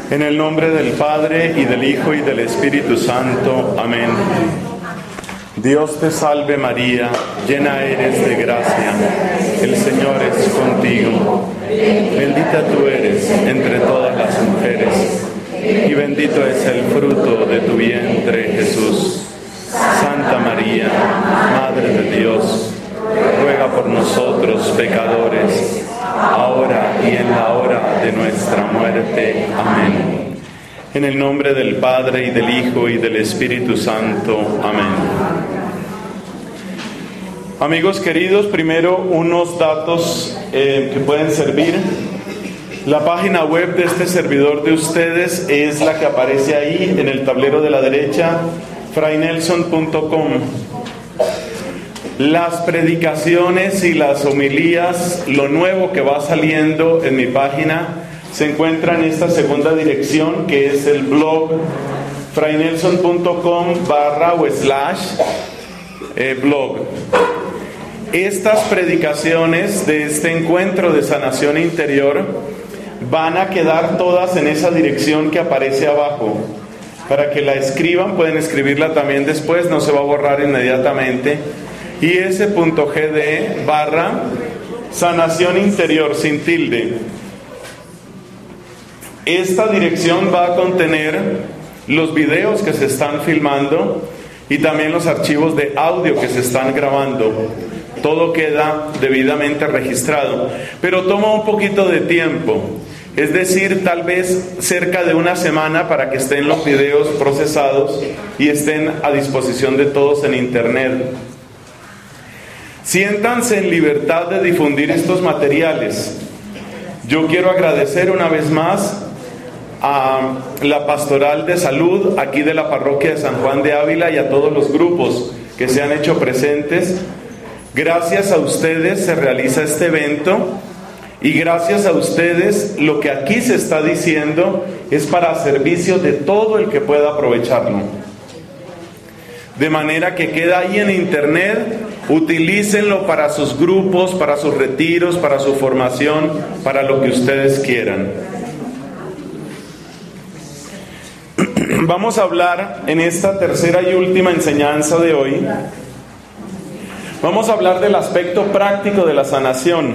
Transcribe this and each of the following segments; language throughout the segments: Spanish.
En el nombre del Padre, y del Hijo, y del Espíritu Santo. Amén. Dios te salve María, llena eres de gracia, el Señor es contigo. Bendita tú eres entre todas las mujeres, y bendito es el fruto de tu vientre, Jesús. Santa María, Madre de Dios, ruega por nosotros pecadores, ahora y en la hora de nuestra muerte. Amén. En el nombre del Padre, y del Hijo, y del Espíritu Santo. Amén. Amigos queridos, primero unos datos que pueden servir. La página web de este servidor de ustedes es la que aparece ahí en el tablero de la derecha, fraynelson.com. Las predicaciones y las homilías, lo nuevo que va saliendo en mi página, se encuentra en esta segunda dirección, que es el blog fraynelson.com/blog. Estas predicaciones de este encuentro de sanación interior van a quedar todas en esa dirección que aparece abajo. Para que la escriban, pueden escribirla también después, no se va a borrar inmediatamente. is.gd/sanación interior sin tilde. Esta dirección va a contener los videos que se están filmando y también los archivos de audio que se están grabando. Todo queda debidamente registrado, pero toma un poquito de tiempo, es decir, tal vez cerca de una semana para que estén los videos procesados y estén a disposición de todos en internet. Siéntanse en libertad de difundir estos materiales. Yo quiero agradecer una vez más a la Pastoral de Salud aquí de la Parroquia de San Juan de Ávila y a todos los grupos que se han hecho presentes. Gracias a ustedes se realiza este evento y gracias a ustedes lo que aquí se está diciendo es para servicio de todo el que pueda aprovecharlo. De manera que queda ahí en internet, utilícenlo para sus grupos, para sus retiros, para su formación, para lo que ustedes quieran. Vamos a hablar en esta tercera y última enseñanza de hoy. Vamos a hablar del aspecto práctico de la sanación.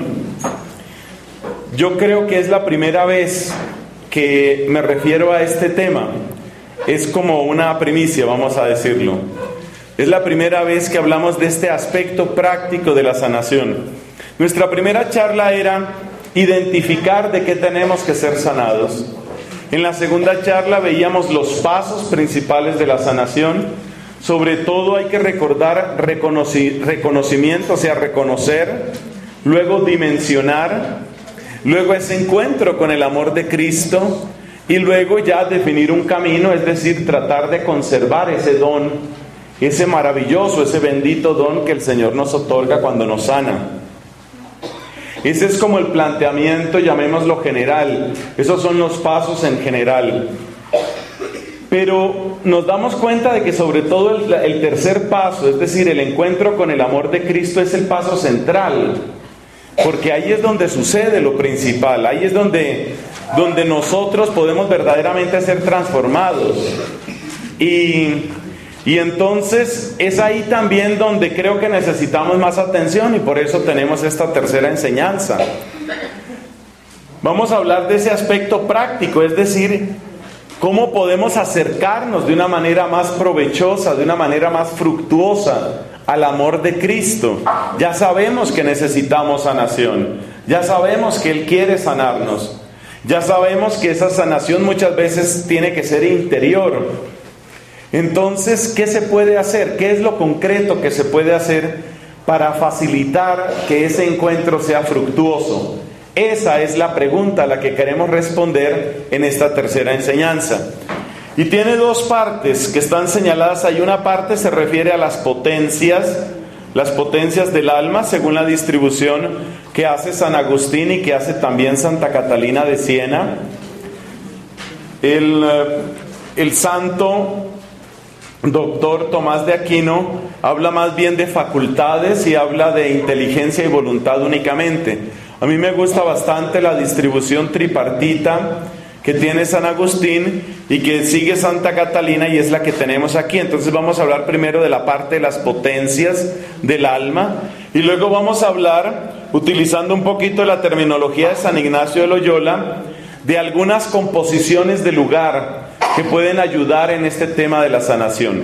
Yo creo que es la primera vez que me refiero a este tema. Es como una primicia, vamos a decirlo. Es la primera vez que hablamos de este aspecto práctico de la sanación. Nuestra primera charla era identificar de qué tenemos que ser sanados. En la segunda charla veíamos los pasos principales de la sanación. Sobre todo hay que recordar reconocimiento, o sea, reconocer, luego dimensionar, luego ese encuentro con el amor de Cristo y luego ya definir un camino, es decir, tratar de conservar ese don, ese maravilloso, ese bendito don que el Señor nos otorga cuando nos sana. Ese es como el planteamiento, llamémoslo general. Esos son los pasos en general. Pero nos damos cuenta de que sobre todo el tercer paso, es decir, el encuentro con el amor de Cristo, es el paso central. Porque ahí es donde sucede lo principal, ahí es donde nosotros podemos verdaderamente ser transformados. Y entonces es ahí también donde creo que necesitamos más atención y por eso tenemos esta tercera enseñanza. Vamos a hablar de ese aspecto práctico, es decir, cómo podemos acercarnos de una manera más provechosa, de una manera más fructuosa al amor de Cristo. Ya sabemos que necesitamos sanación, ya sabemos que Él quiere sanarnos, ya sabemos que esa sanación muchas veces tiene que ser interior. Entonces, ¿qué se puede hacer? ¿Qué es lo concreto que se puede hacer para facilitar que ese encuentro sea fructuoso? Esa es la pregunta a la que queremos responder en esta tercera enseñanza. Y tiene dos partes que están señaladas ahí. Una parte se refiere a las potencias del alma, según la distribución que hace San Agustín y que hace también Santa Catalina de Siena. El santo doctor Tomás de Aquino habla más bien de facultades y habla de inteligencia y voluntad únicamente. A mí me gusta bastante la distribución tripartita que tiene San Agustín y que sigue Santa Catalina, y es la que tenemos aquí. Entonces vamos a hablar primero de la parte de las potencias del alma, y luego vamos a hablar, utilizando un poquito la terminología de San Ignacio de Loyola, de algunas composiciones de lugar que pueden ayudar en este tema de la sanación.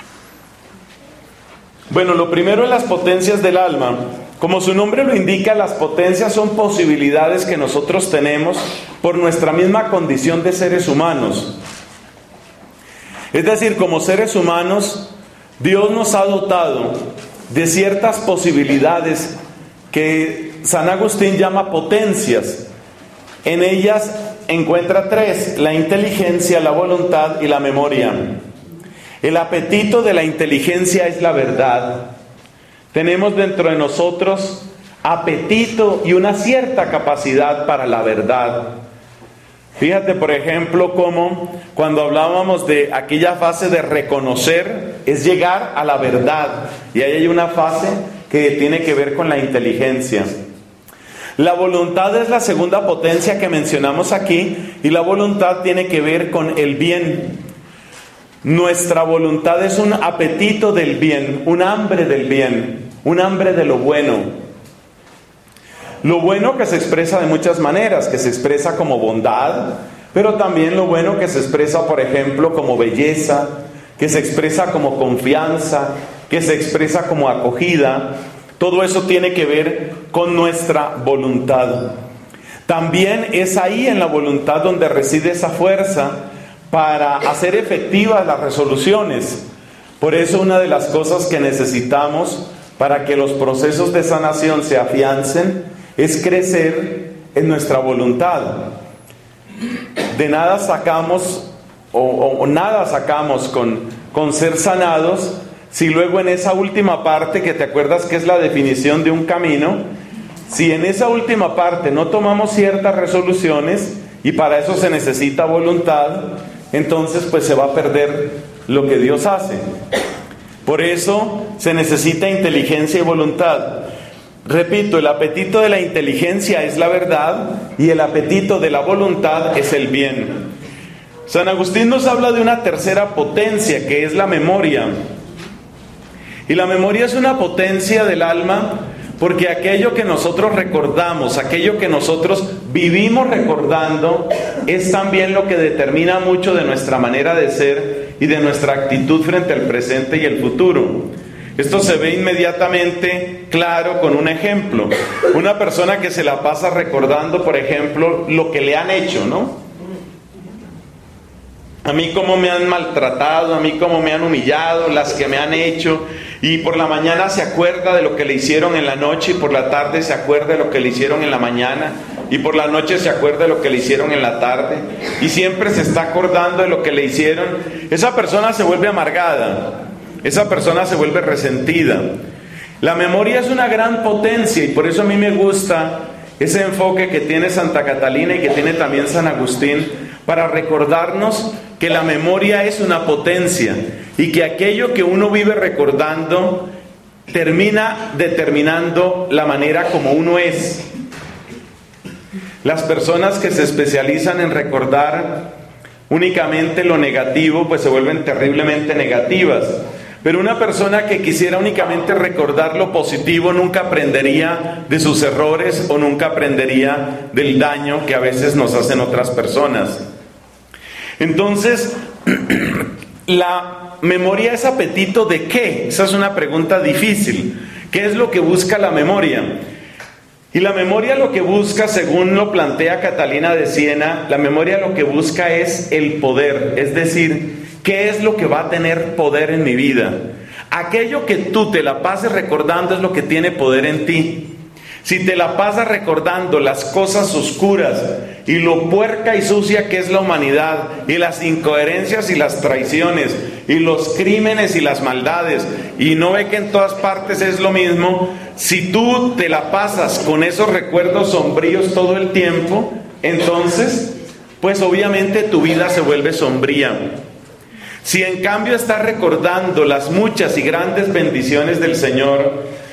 Bueno, lo primero es las potencias del alma. Como su nombre lo indica, las potencias son posibilidades que nosotros tenemos por nuestra misma condición de seres humanos. Es decir, como seres humanos, Dios nos ha dotado de ciertas posibilidades que San Agustín llama potencias. En ellas encuentra tres: la inteligencia, la voluntad y la memoria. El apetito de la inteligencia es la verdad. Tenemos dentro de nosotros apetito y una cierta capacidad para la verdad. Fíjate, por ejemplo, cómo cuando hablábamos de aquella fase de reconocer, es llegar a la verdad. Y ahí hay una fase que tiene que ver con la inteligencia. La voluntad es la segunda potencia que mencionamos aquí, y la voluntad tiene que ver con el bien. Nuestra voluntad es un apetito del bien, un hambre del bien, un hambre de lo bueno. Lo bueno que se expresa de muchas maneras, que se expresa como bondad, pero también lo bueno que se expresa, por ejemplo, como belleza, que se expresa como confianza, que se expresa como acogida. Todo eso tiene que ver con nuestra voluntad. También es ahí en la voluntad donde reside esa fuerza para hacer efectivas las resoluciones. Por eso una de las cosas que necesitamos para que los procesos de sanación se afiancen es crecer en nuestra voluntad. De nada sacamos o nada sacamos con ser sanados si luego en esa última parte, que te acuerdas que es la definición de un camino, si en esa última parte no tomamos ciertas resoluciones, y para eso se necesita voluntad, entonces pues se va a perder lo que Dios hace. Por eso se necesita inteligencia y voluntad. Repito, el apetito de la inteligencia es la verdad y el apetito de la voluntad es el bien. San Agustín nos habla de una tercera potencia, que es la memoria. Y la memoria es una potencia del alma porque aquello que nosotros recordamos, aquello que nosotros vivimos recordando, es también lo que determina mucho de nuestra manera de ser y de nuestra actitud frente al presente y el futuro. Esto se ve inmediatamente claro con un ejemplo. Una persona que se la pasa recordando, por ejemplo, lo que le han hecho, ¿no? A mí cómo me han maltratado, a mí cómo me han humillado, las que me han hecho. Y por la mañana se acuerda de lo que le hicieron en la noche, y por la tarde se acuerda de lo que le hicieron en la mañana, y por la noche se acuerda de lo que le hicieron en la tarde, y siempre se está acordando de lo que le hicieron. Esa persona se vuelve amargada, esa persona se vuelve resentida. La memoria es una gran potencia, y por eso a mí me gusta ese enfoque que tiene Santa Catalina y que tiene también San Agustín, para recordarnos que la memoria es una potencia y que aquello que uno vive recordando termina determinando la manera como uno es. Las personas que se especializan en recordar únicamente lo negativo, pues se vuelven terriblemente negativas. Pero una persona que quisiera únicamente recordar lo positivo nunca aprendería de sus errores o nunca aprendería del daño que a veces nos hacen otras personas. Entonces, la memoria es apetito ¿de qué? Esa es una pregunta difícil. ¿Qué es lo que busca la memoria? Y la memoria lo que busca, según lo plantea Catalina de Siena, la memoria lo que busca es el poder. Es decir, ¿qué es lo que va a tener poder en mi vida? Aquello que tú te la pases recordando es lo que tiene poder en ti. Si te la pasas recordando las cosas oscuras y lo puerca y sucia que es la humanidad, y las incoherencias y las traiciones, y los crímenes y las maldades, y no ve que en todas partes es lo mismo, si tú te la pasas con esos recuerdos sombríos todo el tiempo, entonces, pues obviamente tu vida se vuelve sombría. Si en cambio estás recordando las muchas y grandes bendiciones del Señor,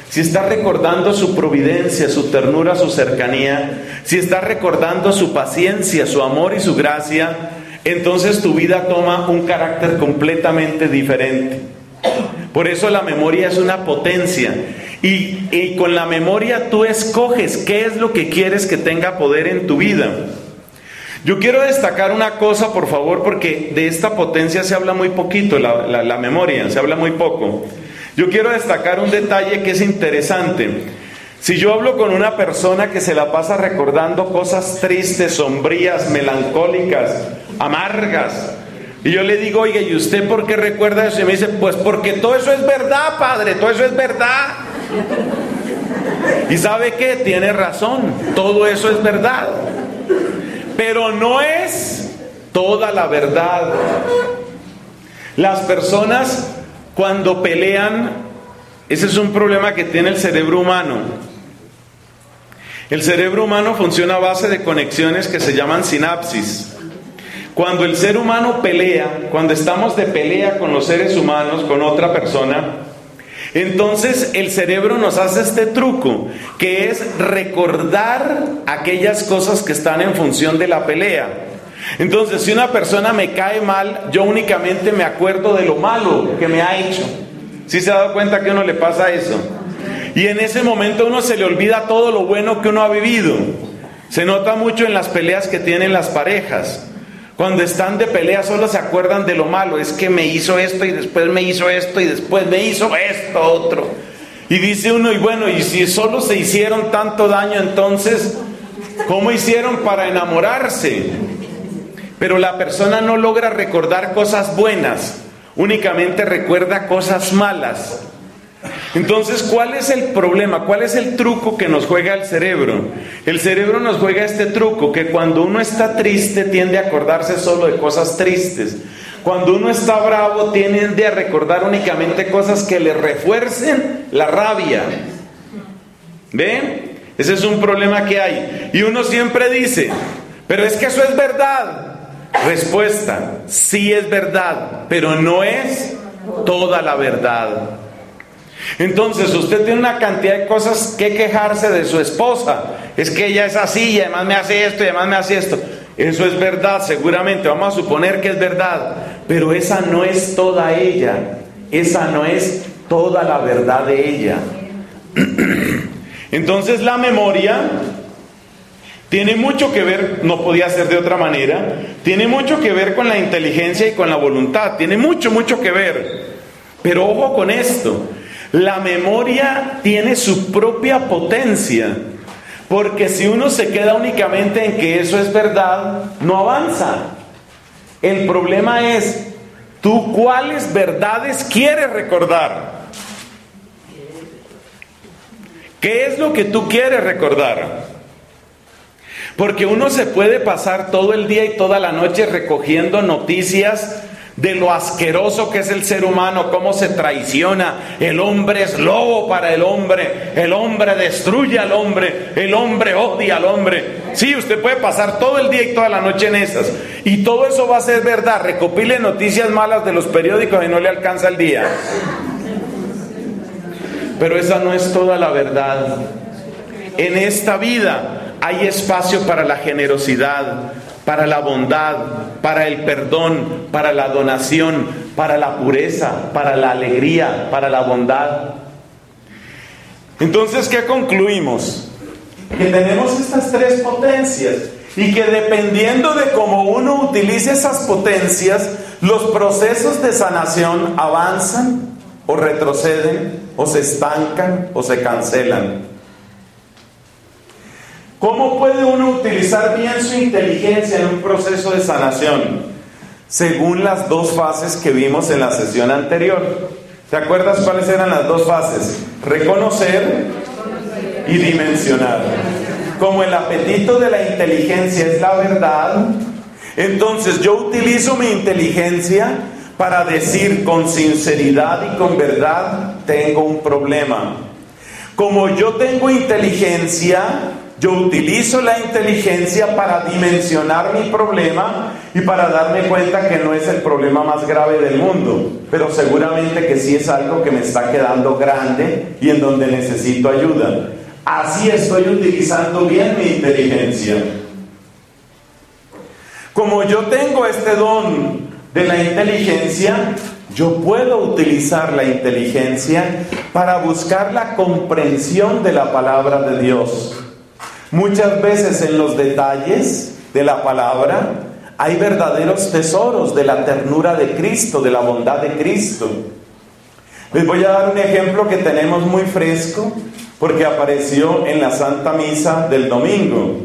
si estás recordando su providencia, su ternura, su cercanía, si estás recordando su paciencia, su amor y su gracia, entonces tu vida toma un carácter completamente diferente. Por eso la memoria es una potencia. Y con la memoria tú escoges qué es lo que quieres que tenga poder en tu vida. Yo quiero destacar una cosa, por favor, porque de esta potencia se habla muy poquito, la memoria, se habla muy poco. Yo quiero destacar un detalle que es interesante. Si yo hablo con una persona que se la pasa recordando cosas tristes, sombrías, melancólicas, amargas, y yo le digo, oye, ¿y usted por qué recuerda eso? Y me dice, pues porque todo eso es verdad, padre, todo eso es verdad. ¿Y sabe qué? Tiene razón, todo eso es verdad. Pero no es toda la verdad. Las personas cuando pelean, ese es un problema que tiene el cerebro humano. El cerebro humano funciona a base de conexiones que se llaman sinapsis. Cuando el ser humano pelea, cuando estamos de pelea con los seres humanos, con otra persona, entonces el cerebro nos hace este truco, que es recordar aquellas cosas que están en función de la pelea. Entonces, si una persona me cae mal, yo únicamente me acuerdo de lo malo que me ha hecho. ¿Sí se ha dado cuenta que a uno le pasa eso? Y en ese momento a uno se le olvida todo lo bueno que uno ha vivido. Se nota mucho en las peleas que tienen las parejas. Cuando están de pelea solo se acuerdan de lo malo. Es que me hizo esto y después me hizo esto y después me hizo esto otro. Y dice uno, y bueno, y si solo se hicieron tanto daño, entonces, ¿cómo hicieron para enamorarse? Pero la persona no logra recordar cosas buenas, únicamente recuerda cosas malas. Entonces, ¿cuál es el problema? ¿Cuál es el truco que nos juega el cerebro? El cerebro nos juega este truco, que cuando uno está triste tiende a acordarse solo de cosas tristes. Cuando uno está bravo tiende a recordar únicamente cosas que le refuercen la rabia. ¿Ven? Ese es un problema que hay. Y uno siempre dice, pero es que eso es verdad. Respuesta, sí es verdad, pero no es toda la verdad. Entonces usted tiene una cantidad de cosas que quejarse de su esposa. Es que ella es así y además me hace esto y además me hace esto. Eso es verdad, seguramente, vamos a suponer que es verdad, pero esa no es toda ella. Esa no es toda la verdad de ella. Entonces la memoria tiene mucho que ver, no podía ser de otra manera, tiene mucho que ver con la inteligencia y con la voluntad, tiene mucho que ver. Pero ojo con esto, la memoria tiene su propia potencia, porque si uno se queda únicamente en que eso es verdad, no avanza. El problema es, ¿tú cuáles verdades quieres recordar? ¿Qué es lo que tú quieres recordar? Porque uno se puede pasar todo el día y toda la noche recogiendo noticias de lo asqueroso que es el ser humano, cómo se traiciona, el hombre es lobo para el hombre destruye al hombre, el hombre odia al hombre. Sí, usted puede pasar todo el día y toda la noche en esas, y todo eso va a ser verdad. Recopile noticias malas de los periódicos y no le alcanza el día. Pero esa no es toda la verdad. En esta vida hay espacio para la generosidad, para la bondad, para el perdón, para la donación, para la pureza, para la alegría, para la bondad. Entonces, ¿qué concluimos? Que tenemos estas tres potencias y que dependiendo de cómo uno utilice esas potencias, los procesos de sanación avanzan o retroceden o se estancan o se cancelan. ¿Cómo puede uno utilizar bien su inteligencia en un proceso de sanación? Según las dos fases que vimos en la sesión anterior. ¿Te acuerdas cuáles eran las dos fases? Reconocer y dimensionar. Como el apetito de la inteligencia es la verdad, entonces yo utilizo mi inteligencia para decir con sinceridad y con verdad, tengo un problema. Como yo tengo inteligencia, Yo utilizo la inteligencia para dimensionar mi problema y para darme cuenta que no es el problema más grave del mundo, pero seguramente que sí es algo que me está quedando grande y en donde necesito ayuda. Así estoy utilizando bien mi inteligencia. Como yo tengo este don de la inteligencia, yo puedo utilizar la inteligencia para buscar la comprensión de la palabra de Dios. Muchas veces en los detalles de la palabra hay verdaderos tesoros de la ternura de Cristo, de la bondad de Cristo. Les voy a dar un ejemplo que tenemos muy fresco porque apareció en la Santa Misa del domingo.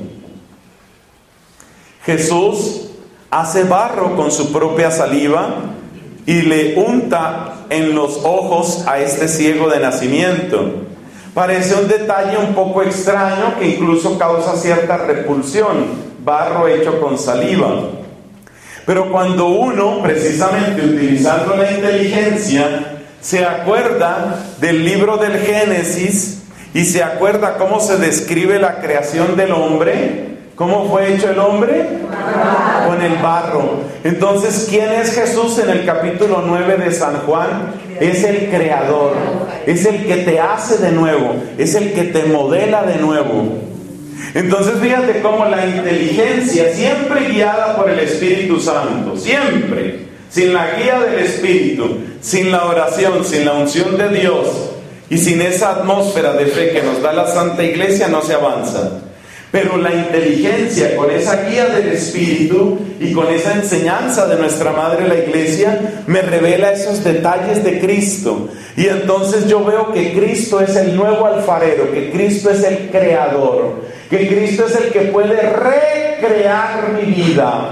Jesús hace barro con su propia saliva y le unta en los ojos a este ciego de nacimiento. Parece un detalle un poco extraño que incluso causa cierta repulsión, barro hecho con saliva. Pero cuando uno, precisamente utilizando la inteligencia, se acuerda del libro del Génesis y se acuerda cómo se describe la creación del hombre, ¿cómo fue hecho el hombre? Con el barro. Entonces, ¿quién es Jesús en el capítulo 9 de San Juan? Es el creador, es el que te hace de nuevo, es el que te modela de nuevo. Entonces, fíjate cómo la inteligencia, siempre guiada por el Espíritu Santo, siempre, sin la guía del Espíritu, sin la oración, sin la unción de Dios y sin esa atmósfera de fe que nos da la Santa Iglesia, no se avanza. Pero la inteligencia, con esa guía del Espíritu y con esa enseñanza de nuestra Madre la Iglesia, me revela esos detalles de Cristo. Y entonces yo veo que Cristo es el nuevo alfarero, que Cristo es el creador, que Cristo es el que puede recrear mi vida.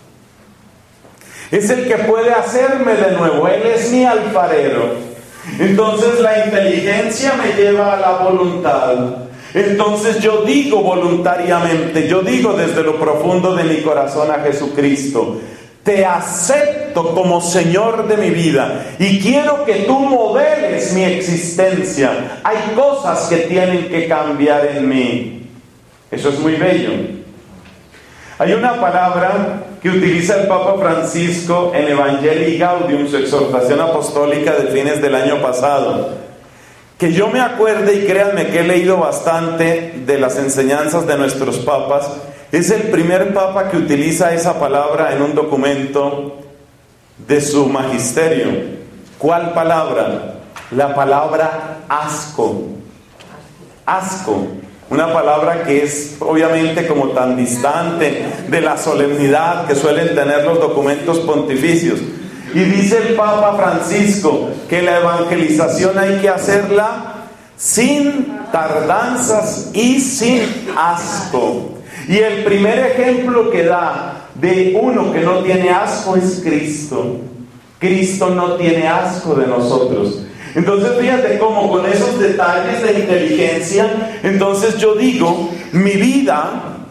Es el que puede hacerme de nuevo. Él es mi alfarero. Entonces la inteligencia me lleva a la voluntad. Entonces yo digo voluntariamente, yo digo desde lo profundo de mi corazón a Jesucristo: te acepto como Señor de mi vida y quiero que tú modeles mi existencia. Hay cosas que tienen que cambiar en mí. Eso es muy bello. Hay una palabra que utiliza el Papa Francisco en Evangelii Gaudium, su exhortación apostólica de fines del año pasado. Que yo me acuerde, y créanme que he leído bastante de las enseñanzas de nuestros papas, es el primer papa que utiliza esa palabra en un documento de su magisterio. ¿Cuál palabra? La palabra asco. Asco. Una palabra que es obviamente como tan distante de la solemnidad que suelen tener los documentos pontificios. Y dice el Papa Francisco que la evangelización hay que hacerla sin tardanzas y sin asco. Y el primer ejemplo que da de uno que no tiene asco es Cristo. Cristo no tiene asco de nosotros. Entonces fíjate cómo con esos detalles de inteligencia, entonces yo digo, mi vida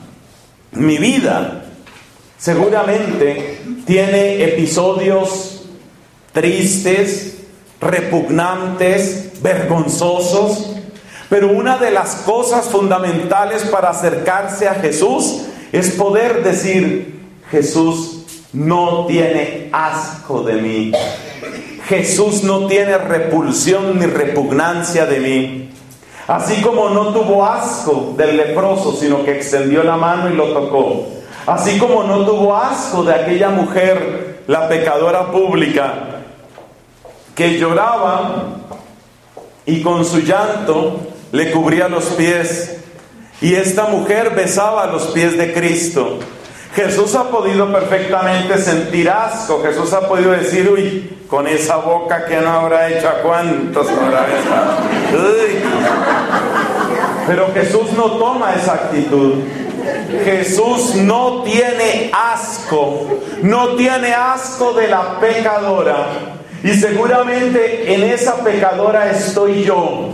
seguramente tiene episodios tristes, repugnantes, vergonzosos, pero una de las cosas fundamentales para acercarse a Jesús es poder decir: Jesús no tiene asco de mí. Jesús no tiene repulsión ni repugnancia de mí. Así como no tuvo asco del leproso, sino que extendió la mano y lo tocó. Así como no tuvo asco de aquella mujer, la pecadora pública, que lloraba y con su llanto le cubría los pies. Y esta mujer besaba los pies de Cristo. Jesús ha podido perfectamente sentir asco. Jesús ha podido decir: uy, con esa boca que no habrá hecho, ¿a cuántos no habrá besado? Uy. Pero Jesús no toma esa actitud. Jesús no tiene asco de la pecadora. Y seguramente en esa pecadora estoy yo.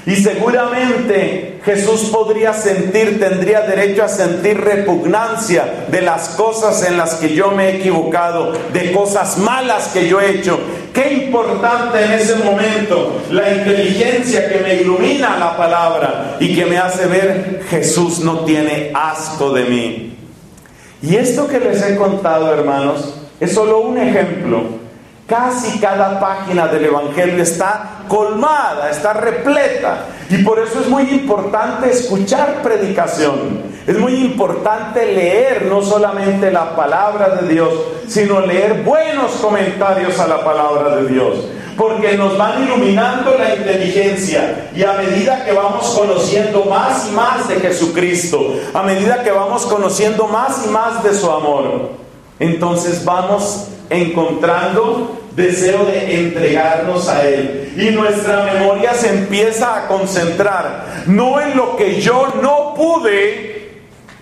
Y seguramente Jesús tendría derecho a sentir repugnancia de las cosas en las que yo me he equivocado, de cosas malas que yo he hecho. Qué importante en ese momento la inteligencia que me ilumina la palabra y que me hace ver: Jesús no tiene asco de mí. Y esto que les he contado, hermanos, es solo un ejemplo. Casi cada página del Evangelio está colmada, está repleta. Y por eso es muy importante escuchar predicación. Es muy importante leer no solamente la palabra de Dios, sino leer buenos comentarios a la palabra de Dios. Porque nos van iluminando la inteligencia. Y a medida que vamos conociendo más y más de Jesucristo, a medida que vamos conociendo más y más de su amor, entonces vamos encontrando deseo de entregarnos a Él. Y nuestra memoria se empieza a concentrar no en lo que yo no pude,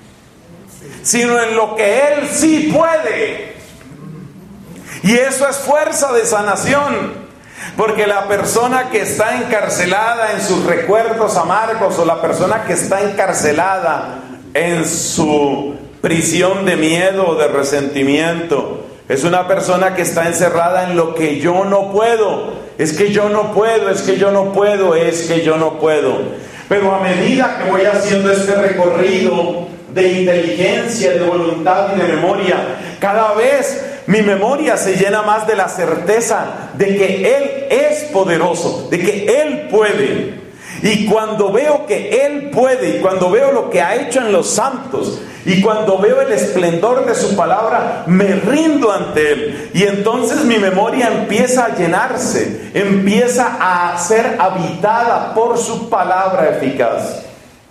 sino en lo que Él sí puede. Y eso es fuerza de sanación. Porque la persona que está encarcelada en sus recuerdos amargos, o la persona que está encarcelada en su prisión de miedo o de resentimiento, es una persona que está encerrada en lo que yo no puedo. Es que yo no puedo, es que yo no puedo, es que yo no puedo. Pero a medida que voy haciendo este recorrido de inteligencia, de voluntad y de memoria, cada vez mi memoria se llena más de la certeza de que Él es poderoso, de que Él puede. Y cuando veo que Él puede, y cuando veo lo que ha hecho en los santos, y cuando veo el esplendor de su palabra, me rindo ante Él. Y entonces mi memoria empieza a llenarse, empieza a ser habitada por su palabra eficaz.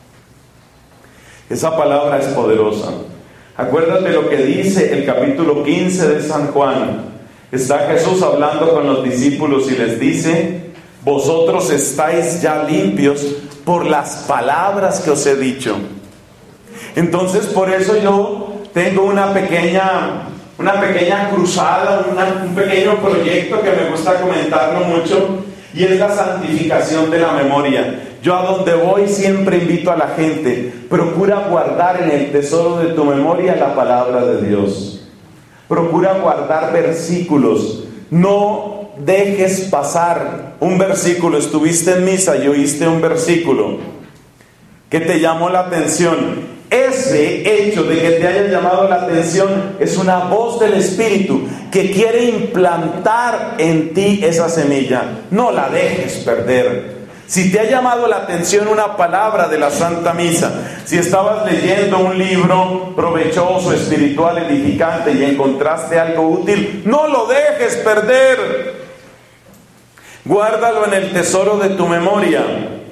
Esa palabra es poderosa. Acuérdate lo que dice el capítulo 15 de San Juan. Está Jesús hablando con los discípulos y les dice: vosotros estáis ya limpios por las palabras que os he dicho. Entonces, por eso yo tengo una pequeña cruzada, un pequeño proyecto que me gusta comentarlo mucho, y es la santificación de la memoria. Yo a donde voy siempre invito a la gente: procura guardar en el tesoro de tu memoria la palabra de Dios. Procura guardar versículos. No dejes pasar un versículo. Estuviste en misa y oíste un versículo que te llamó la atención. Ese hecho de que te haya llamado la atención es una voz del Espíritu que quiere implantar en ti esa semilla. No la dejes perder. Si te ha llamado la atención una palabra de la Santa Misa, si estabas leyendo un libro provechoso, espiritual, edificante, y encontraste algo útil, no lo dejes perder. Guárdalo en el tesoro de tu memoria.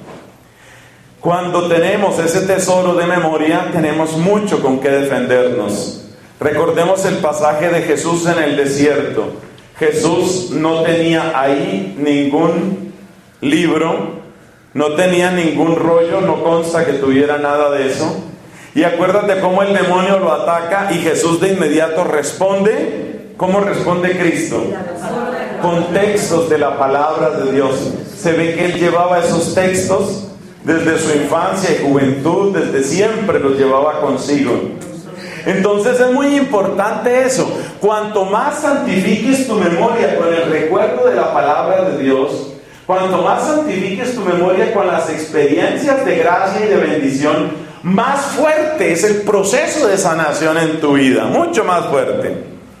Cuando tenemos ese tesoro de memoria, tenemos mucho con qué defendernos. Recordemos el pasaje de Jesús en el desierto. Jesús no tenía ahí ningún libro, no tenía ningún rollo, no consta que tuviera nada de eso. Y acuérdate cómo el demonio lo ataca y Jesús de inmediato responde. ¿Cómo responde Cristo? Con textos de la palabra de Dios. Se ve que Él llevaba esos textos desde su infancia y juventud, desde siempre los llevaba consigo. Entonces es muy importante eso. Cuanto más santifiques tu memoria con el recuerdo de la palabra de Dios, cuanto más santifiques tu memoria con las experiencias de gracia y de bendición, más fuerte es el proceso de sanación en tu vida, mucho más fuerte.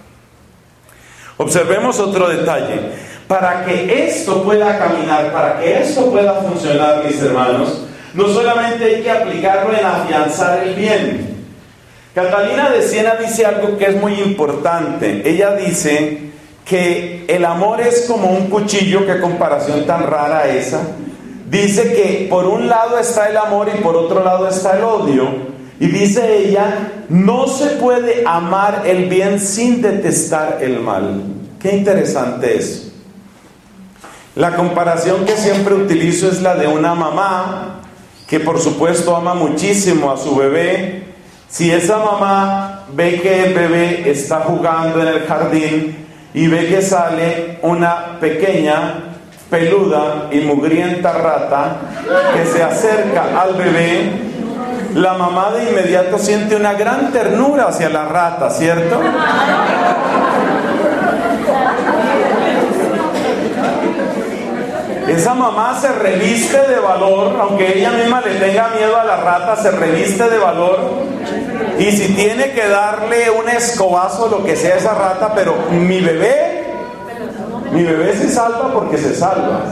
Observemos otro detalle. Para que esto pueda caminar, para que esto pueda funcionar, mis hermanos, no solamente hay que aplicarlo en afianzar el bien. Catalina de Siena dice algo que es muy importante. Ella dice que el amor es como un cuchillo. Qué comparación tan rara esa. Dice que por un lado está el amor y por otro lado está el odio. Y dice ella: no se puede amar el bien sin detestar el mal. Qué interesante es. La comparación que siempre utilizo es la de una mamá que por supuesto ama muchísimo a su bebé. Si esa mamá ve que el bebé está jugando en el jardín y ve que sale una pequeña peluda y mugrienta rata que se acerca al bebé, la mamá de inmediato siente una gran ternura hacia la rata, ¿cierto? Esa mamá se reviste de valor, aunque ella misma le tenga miedo a la rata, se reviste de valor. Y si tiene que darle un escobazo, lo que sea a esa rata, pero mi bebé se salva porque se salva.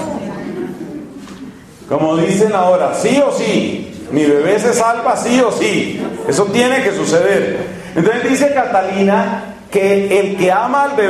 Como dicen ahora, sí o sí, mi bebé se salva sí o sí. Eso tiene que suceder. Entonces dice Catalina que el que ama al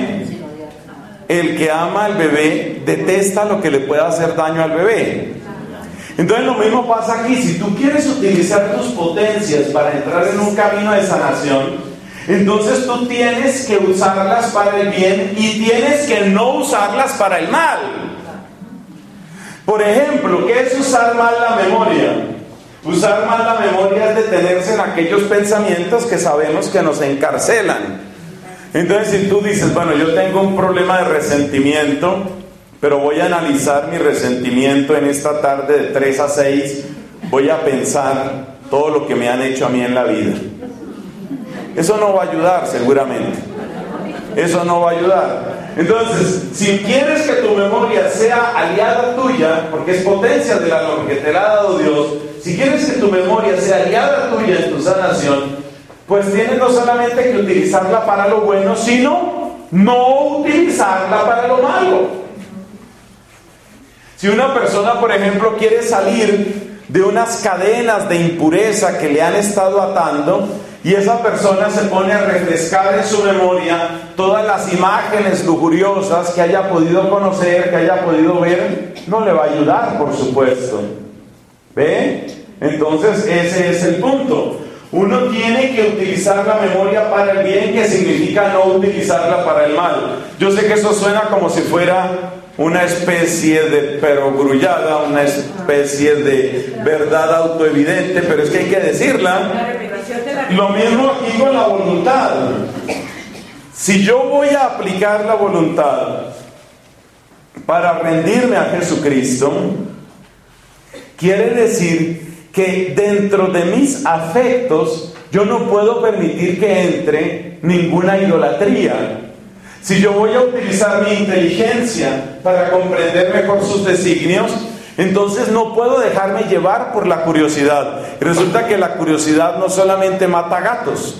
bebé detesta lo que le pueda hacer daño al bebé. Entonces lo mismo pasa aquí. Si tú quieres utilizar tus potencias para entrar en un camino de sanación, entonces tú tienes que usarlas para el bien y tienes que no usarlas para el mal. Por ejemplo, ¿qué es usar mal la memoria? Usar mal la memoria es detenerse en aquellos pensamientos que sabemos que nos encarcelan. Entonces, si tú dices, bueno, yo tengo un problema de resentimiento, pero voy a analizar mi resentimiento en esta tarde de 3 a 6, voy a pensar todo lo que me han hecho a mí en la vida. Eso no va a ayudar, seguramente. Eso no va a ayudar. Entonces, si quieres que tu memoria sea aliada tuya, porque es potencia del amor que te la ha dado Dios, si quieres que tu memoria sea aliada tuya en tu sanación, pues tienes no solamente que utilizarla para lo bueno, sino no utilizarla para lo malo. Si una persona, por ejemplo, quiere salir de unas cadenas de impureza que le han estado atando, y esa persona se pone a refrescar en su memoria todas las imágenes lujuriosas que haya podido conocer, que haya podido ver, no le va a ayudar, por supuesto. ¿Ve? Entonces ese es el punto. Uno tiene que utilizar la memoria para el bien, que significa no utilizarla para el mal. Yo sé que eso suena como si fuera una especie de perogrullada, una especie de verdad autoevidente, pero es que hay que decirla. Lo mismo aquí con la voluntad. Si yo voy a aplicar la voluntad para rendirme a Jesucristo, quiere decir que dentro de mis afectos yo no puedo permitir que entre ninguna idolatría. Si yo voy a utilizar mi inteligencia para comprender mejor sus designios, entonces no puedo dejarme llevar por la curiosidad. Y resulta que la curiosidad no solamente mata gatos.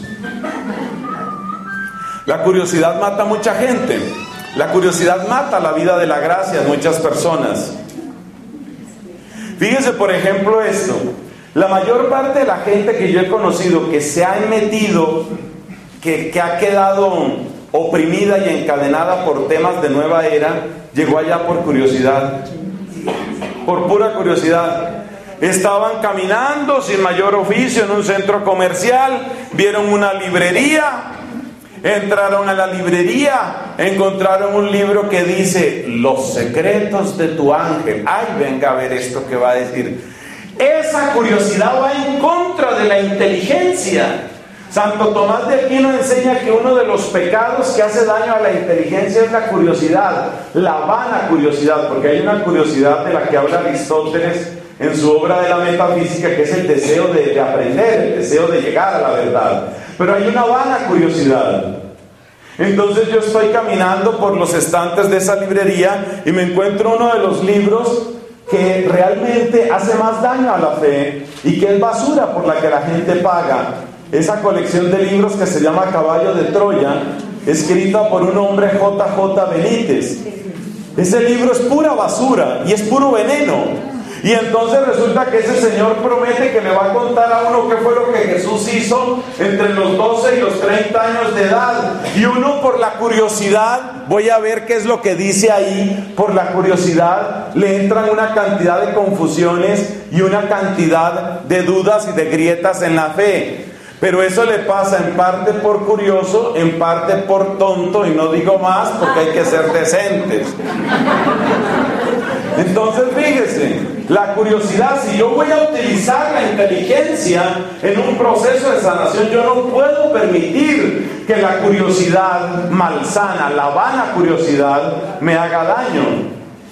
La curiosidad mata a mucha gente. La curiosidad mata la vida de la gracia en muchas personas. Fíjense, por ejemplo, esto. La mayor parte de la gente que yo he conocido que se ha metido, que ha quedado oprimida y encadenada por temas de nueva era, llegó allá por curiosidad, por pura curiosidad. Estaban caminando sin mayor oficio en un centro comercial, vieron una librería, entraron a la librería, encontraron un libro que dice Los secretos de tu ángel. Ay, venga a ver esto que va a decir. Esa curiosidad va en contra de la inteligencia. Santo Tomás de Aquino enseña que uno de los pecados que hace daño a la inteligencia es la curiosidad, la vana curiosidad, porque hay una curiosidad de la que habla Aristóteles en su obra de la metafísica, que es el deseo de aprender, el deseo de llegar a la verdad. Pero hay una vana curiosidad. Entonces yo estoy caminando por los estantes de esa librería y me encuentro uno de los libros que realmente hace más daño a la fe y que es basura por la que la gente paga. Esa colección de libros que se llama Caballo de Troya, escrita por un hombre J.J. Benítez. Ese libro es pura basura y es puro veneno. Y entonces resulta que ese señor promete que le va a contar a uno qué fue lo que Jesús hizo entre los 12 y los 30 años de edad. Y uno, por la curiosidad, voy a ver qué es lo que dice ahí, por la curiosidad le entran una cantidad de confusiones y una cantidad de dudas y de grietas en la fe. Pero eso le pasa en parte por curioso, en parte por tonto, y no digo más porque hay que ser decentes. Entonces fíjese, la curiosidad, si yo voy a utilizar la inteligencia en un proceso de sanación, yo no puedo permitir que la curiosidad malsana, la vana curiosidad, me haga daño.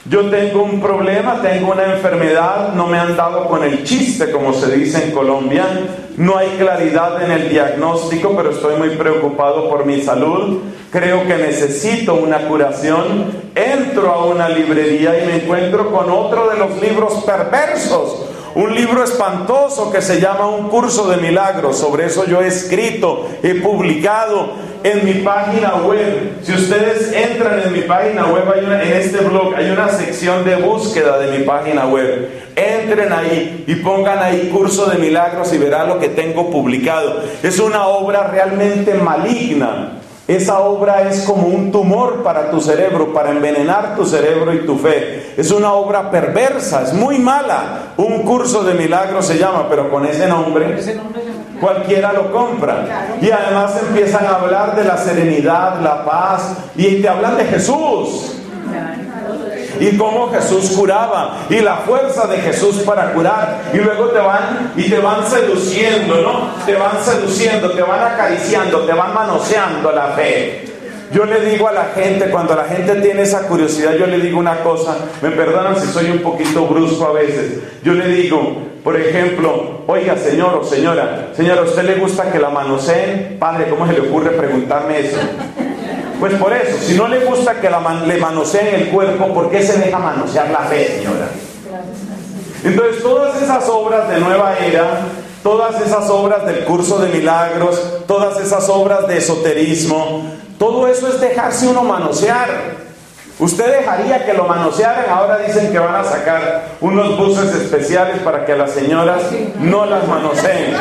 Yo tengo un problema, tengo una enfermedad, no me han dado con el chiste, como se dice en Colombia. No hay claridad en el diagnóstico, pero estoy muy preocupado por mi salud. Creo que necesito una curación. Entro a una librería y me encuentro con otro de los libros perversos. Un libro espantoso que se llama Un Curso de Milagros. Sobre eso yo he escrito, he publicado en mi página web. Si ustedes entran en mi página web, en este blog, hay una sección de búsqueda de mi página web. Entren ahí y pongan ahí Curso de Milagros y verán lo que tengo publicado. Es una obra realmente maligna. Esa obra es como un tumor para tu cerebro, para envenenar tu cerebro y tu fe. Es una obra perversa, es muy mala. Un Curso de Milagros se llama, pero con ese nombre cualquiera lo compra. Y además empiezan a hablar de la serenidad, la paz, y te hablan de Jesús. Y cómo Jesús curaba, y la fuerza de Jesús para curar. Y luego te van seduciendo, ¿no? Te van seduciendo, te van acariciando, te van manoseando la fe. Yo le digo a la gente, cuando la gente tiene esa curiosidad, yo le digo una cosa, me perdonan si soy un poquito brusco a veces. Yo le digo, por ejemplo, oiga, señor o señora, ¿a usted le gusta que la manoseen? Padre, ¿cómo se le ocurre preguntarme eso? Pues por eso, si no le gusta que le manoseen el cuerpo, ¿por qué se deja manosear la fe, señora? Entonces, todas esas obras de Nueva Era, todas esas obras del Curso de Milagros, todas esas obras de esoterismo, todo eso es dejarse uno manosear. ¿Usted dejaría que lo manosearan? Ahora dicen que van a sacar unos buses especiales para que a las señoras no las manoseen.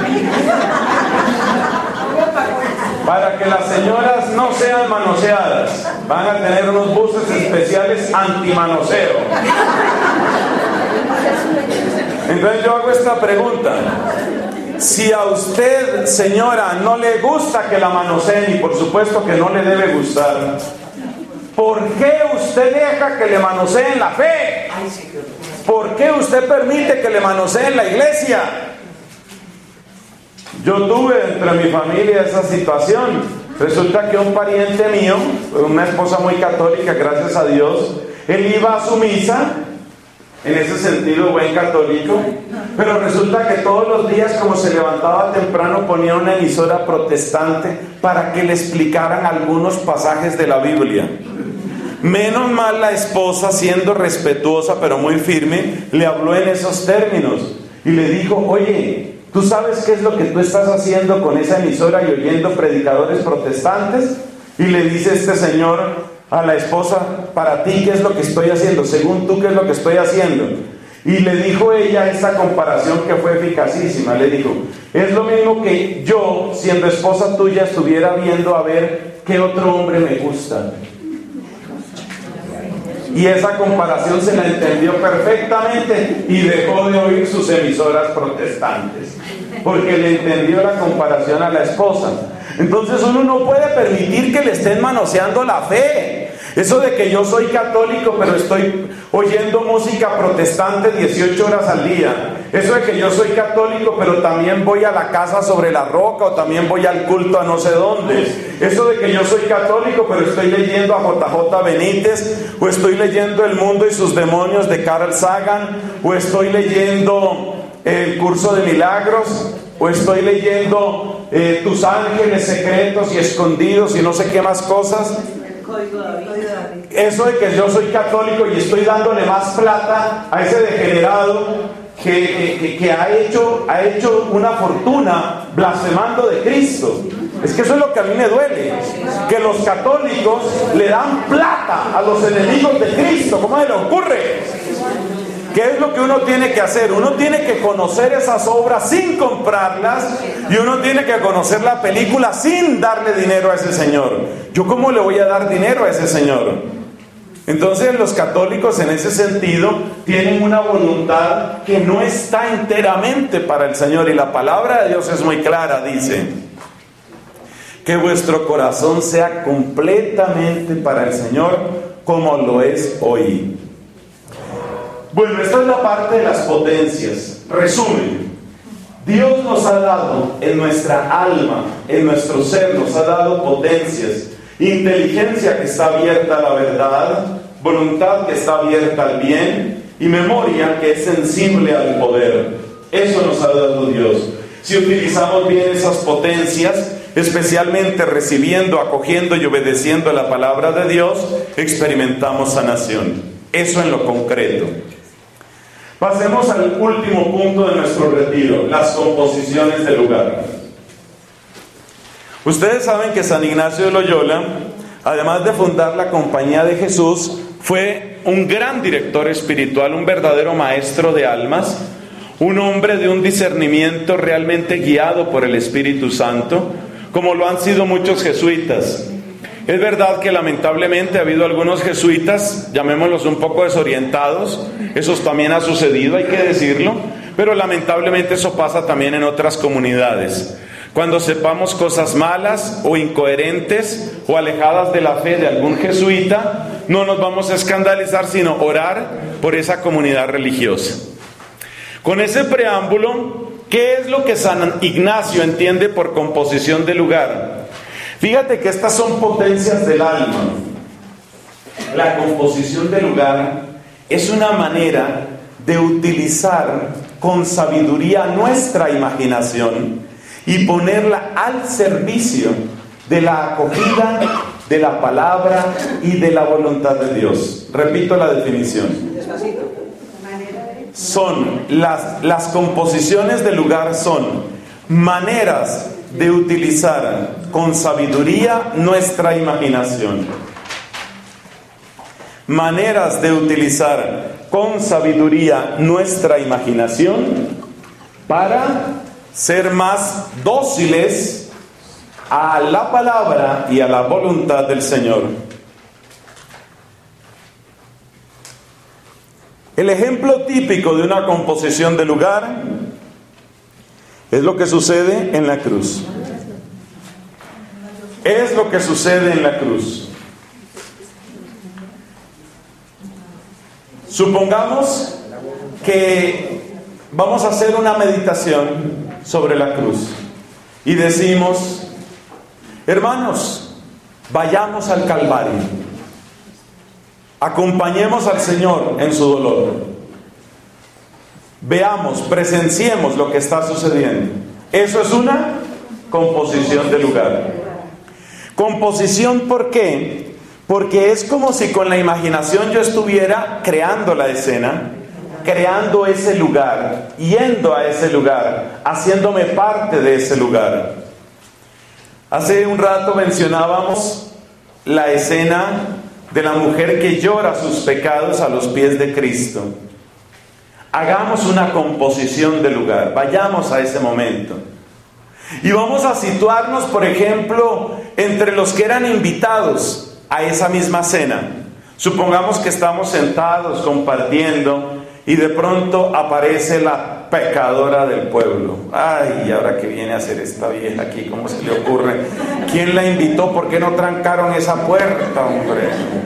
Para que las señoras no sean manoseadas, van a tener unos buses especiales anti-manoseo. Entonces yo hago esta pregunta. Si a usted, señora, no le gusta que la manoseen, y por supuesto que no le debe gustar, ¿por qué usted deja que le manoseen la fe? ¿Por qué usted permite que le manoseen la iglesia? Yo tuve entre mi familia esa situación. Resulta que un pariente mío, una esposa muy católica, gracias a Dios, él iba a su misa, en ese sentido buen católico, pero resulta que todos los días, como se levantaba temprano, ponía una emisora protestante para que le explicaran algunos pasajes de la Biblia. Menos mal la esposa, siendo respetuosa pero muy firme, le habló en esos términos y le dijo, oye, ¿tú sabes qué es lo que tú estás haciendo con esa emisora y oyendo predicadores protestantes? Y le dice este señor a la esposa, para ti, ¿qué es lo que estoy haciendo? Según tú, ¿qué es lo que estoy haciendo? Y le dijo ella esta comparación que fue eficacísima. Le dijo, es lo mismo que yo, siendo esposa tuya, estuviera viendo a ver qué otro hombre me gusta. Y esa comparación se la entendió perfectamente y dejó de oír sus emisoras protestantes, porque le entendió la comparación a la esposa. Entonces uno no puede permitir que le estén manoseando la fe. Eso de que yo soy católico pero estoy oyendo música protestante 18 horas al día. Eso de que yo soy católico pero también voy a la casa sobre la roca, o también voy al culto a no sé dónde. Eso de que yo soy católico pero estoy leyendo a JJ Benítez, o estoy leyendo El Mundo y sus Demonios de Carl Sagan, o estoy leyendo El Curso de Milagros, o estoy leyendo Tus Ángeles Secretos y Escondidos y no sé qué más cosas. Eso de que yo soy católico y estoy dándole más plata a ese degenerado que ha hecho una fortuna blasfemando de Cristo. Es que eso es lo que a mí me duele, que los católicos le dan plata a los enemigos de Cristo. ¿Cómo se le ocurre? ¿Qué es lo que uno tiene que hacer? Uno tiene que conocer esas obras sin comprarlas, y uno tiene que conocer la película sin darle dinero a ese señor. ¿Yo cómo le voy a dar dinero a ese señor? Entonces los católicos en ese sentido tienen una voluntad que no está enteramente para el Señor, y la palabra de Dios es muy clara, dice que vuestro corazón sea completamente para el Señor como lo es hoy. Bueno, esta es la parte de las potencias. Resumen: Dios nos ha dado en nuestra alma, en nuestro ser, nos ha dado potencias. Inteligencia que está abierta a la verdad, voluntad que está abierta al bien y memoria que es sensible al poder. Eso nos ha dado Dios. Si utilizamos bien esas potencias, especialmente recibiendo, acogiendo y obedeciendo la palabra de Dios, experimentamos sanación. Eso en lo concreto. Pasemos al último punto de nuestro retiro, las composiciones del lugar. Ustedes saben que San Ignacio de Loyola, además de fundar la Compañía de Jesús, fue un gran director espiritual, un verdadero maestro de almas, un hombre de un discernimiento realmente guiado por el Espíritu Santo, como lo han sido muchos jesuitas. Es verdad que lamentablemente ha habido algunos jesuitas, llamémoslos un poco desorientados, eso también ha sucedido, hay que decirlo, pero lamentablemente eso pasa también en otras comunidades. Cuando sepamos cosas malas o incoherentes o alejadas de la fe de algún jesuita, no nos vamos a escandalizar, sino orar por esa comunidad religiosa. Con ese preámbulo, ¿qué es lo que San Ignacio entiende por composición de lugar? Fíjate que estas son potencias del alma. La composición de lugar es una manera de utilizar con sabiduría nuestra imaginación y ponerla al servicio de la acogida de la palabra y de la voluntad de Dios. Repito la definición. Son las composiciones de lugar son maneras de utilizar con sabiduría nuestra imaginación. Maneras de utilizar con sabiduría nuestra imaginación para ser más dóciles a la palabra y a la voluntad del Señor. El ejemplo típico de una composición de lugar es lo que sucede en la cruz. Es lo que sucede en la cruz. Supongamos que vamos a hacer una meditación sobre la cruz y decimos: hermanos, vayamos al Calvario, acompañemos al Señor en su dolor, veamos, presenciemos lo que está sucediendo. Eso es una composición de lugar. Composición, ¿por qué? Porque es como si con la imaginación yo estuviera creando la escena, creando ese lugar, yendo a ese lugar, haciéndome parte de ese lugar. Hace un rato mencionábamos la escena de la mujer que llora sus pecados a los pies de Cristo. Hagamos una composición de lugar, vayamos a ese momento. Y vamos a situarnos, por ejemplo, entre los que eran invitados a esa misma cena. Supongamos que estamos sentados compartiendo y de pronto aparece la pecadora del pueblo. Ay, ¿y ahora qué viene a hacer esta vieja aquí? ¿Cómo se le ocurre? ¿Quién la invitó? ¿Por qué no trancaron esa puerta, hombre?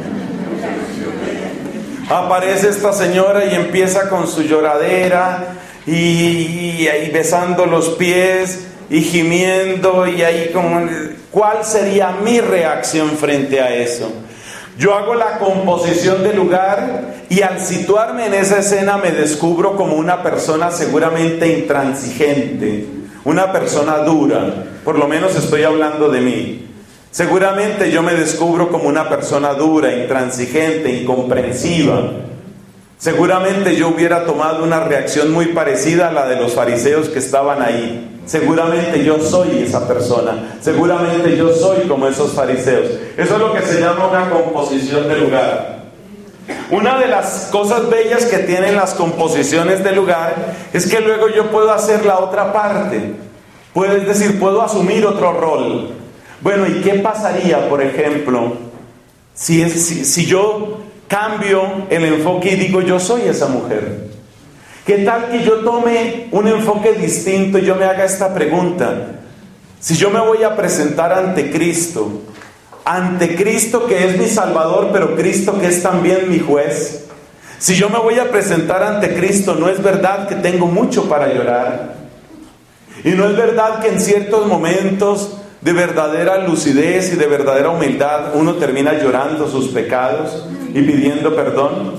Aparece esta señora y empieza con su lloradera y besando los pies y gimiendo, y ahí como, ¿cuál sería mi reacción frente a eso? Yo hago la composición del lugar y al situarme en esa escena me descubro como una persona seguramente intransigente, una persona dura. Por lo menos estoy hablando de mí. Seguramente yo me descubro como una persona dura, intransigente, incomprensiva. Seguramente yo hubiera tomado una reacción muy parecida a la de los fariseos que estaban ahí. Seguramente yo soy esa persona. Seguramente yo soy como esos fariseos. Eso es lo que se llama una composición de lugar. Una de las cosas bellas que tienen las composiciones de lugar es que luego yo puedo hacer la otra parte. Es decir, puedo asumir otro rol. Bueno, ¿y qué pasaría, por ejemplo, si yo cambio el enfoque y digo yo soy esa mujer? ¿Qué tal que yo tome un enfoque distinto y yo me haga esta pregunta? Si yo me voy a presentar ante Cristo que es mi Salvador, pero Cristo que es también mi juez, si yo me voy a presentar ante Cristo, ¿no es verdad que tengo mucho para llorar? Y no es verdad que en ciertos momentos de verdadera lucidez y de verdadera humildad, uno termina llorando sus pecados y pidiendo perdón.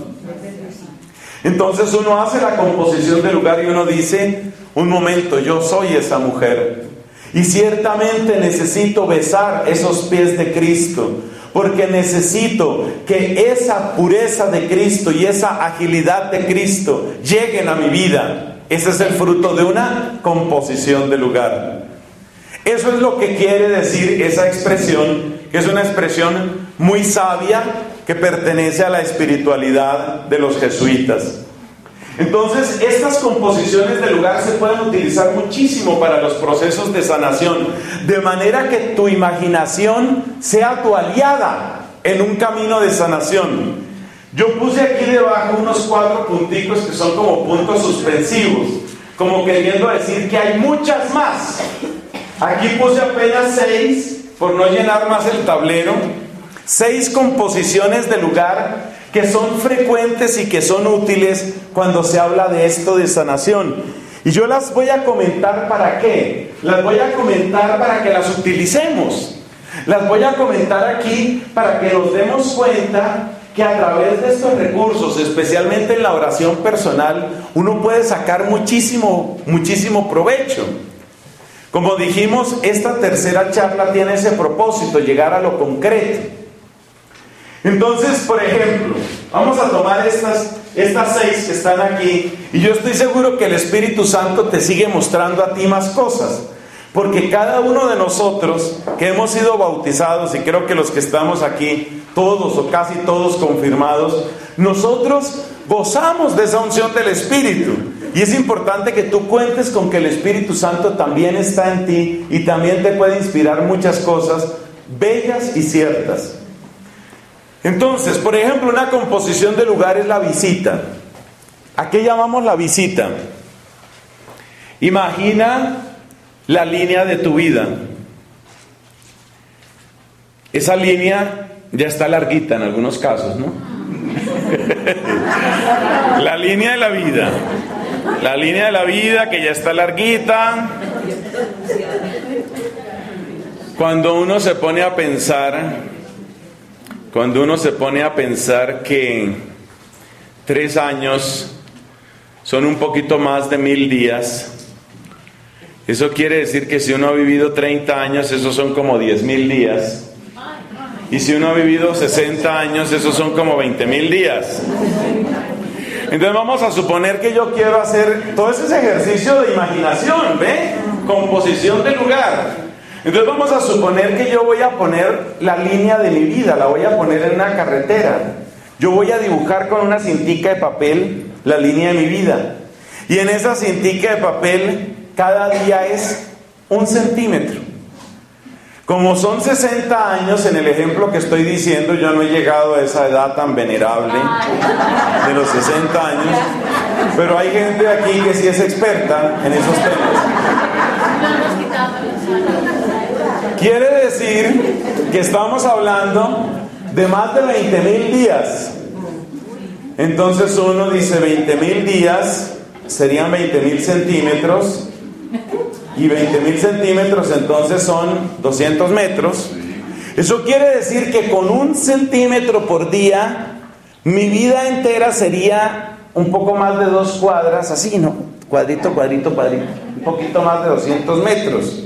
Entonces uno hace la composición del lugar y uno dice, un momento, yo soy esa mujer y ciertamente necesito besar esos pies de Cristo, porque necesito que esa pureza de Cristo y esa agilidad de Cristo lleguen a mi vida. Ese es el fruto de una composición del lugar. Eso es lo que quiere decir esa expresión, que es una expresión muy sabia que pertenece a la espiritualidad de los jesuitas. Entonces, estas composiciones del lugar se pueden utilizar muchísimo para los procesos de sanación, de manera que tu imaginación sea tu aliada en un camino de sanación. Yo puse aquí debajo unos 4 punticos que son como puntos suspensivos, como queriendo decir que hay muchas más. Aquí puse apenas 6, por no llenar más el tablero, 6 composiciones de lugar que son frecuentes y que son útiles cuando se habla de esto de sanación. Y yo las voy a comentar ¿para qué? Las voy a comentar para que las utilicemos. Las voy a comentar aquí para que nos demos cuenta que a través de estos recursos, especialmente en la oración personal, uno puede sacar muchísimo provecho. Como dijimos, esta tercera charla tiene ese propósito, llegar a lo concreto. Entonces, por ejemplo, vamos a tomar estas 6 que están aquí, y yo estoy seguro que el Espíritu Santo te sigue mostrando a ti más cosas, porque cada uno de nosotros que hemos sido bautizados, y creo que los que estamos aquí, todos o casi todos confirmados, nosotros gozamos de esa unción del Espíritu, y es importante que tú cuentes con que el Espíritu Santo también está en ti, y también te puede inspirar muchas cosas bellas y ciertas. Entonces, por ejemplo, una composición de lugar es la visita. ¿A qué llamamos la visita? Imagina la línea de tu vida. Esa línea ya está larguita en algunos casos, ¿no? La línea de la vida. La línea de la vida que ya está larguita. Cuando uno se pone a pensar que 3 años son un poquito más de 1000 días, eso quiere decir que si uno ha vivido 30 años, esos son como 10,000 días. Y si uno ha vivido 60 años, esos son como 20,000 días. Entonces vamos a suponer que yo quiero hacer todo ese ejercicio de imaginación, ¿ve? Composición de lugar. Entonces vamos a suponer que yo voy a poner la línea de mi vida, la voy a poner en una carretera. Yo voy a dibujar con una cintica de papel la línea de mi vida. Y en esa cintica de papel, cada día es 1 centímetro. Como son 60 años, en el ejemplo que estoy diciendo, yo no he llegado a esa edad tan venerable de los 60 años, pero hay gente aquí que sí es experta en esos temas. Quiere decir que estamos hablando de más de 20,000 días. Entonces uno dice 20,000 días serían 20,000 centímetros, y 20,000 centímetros entonces son 200 metros. Eso quiere decir que con 1 centímetro por día, mi vida entera sería un poco más de 2 cuadras, así, ¿no? Cuadrito, cuadrito, cuadrito, un poquito más de 200 metros.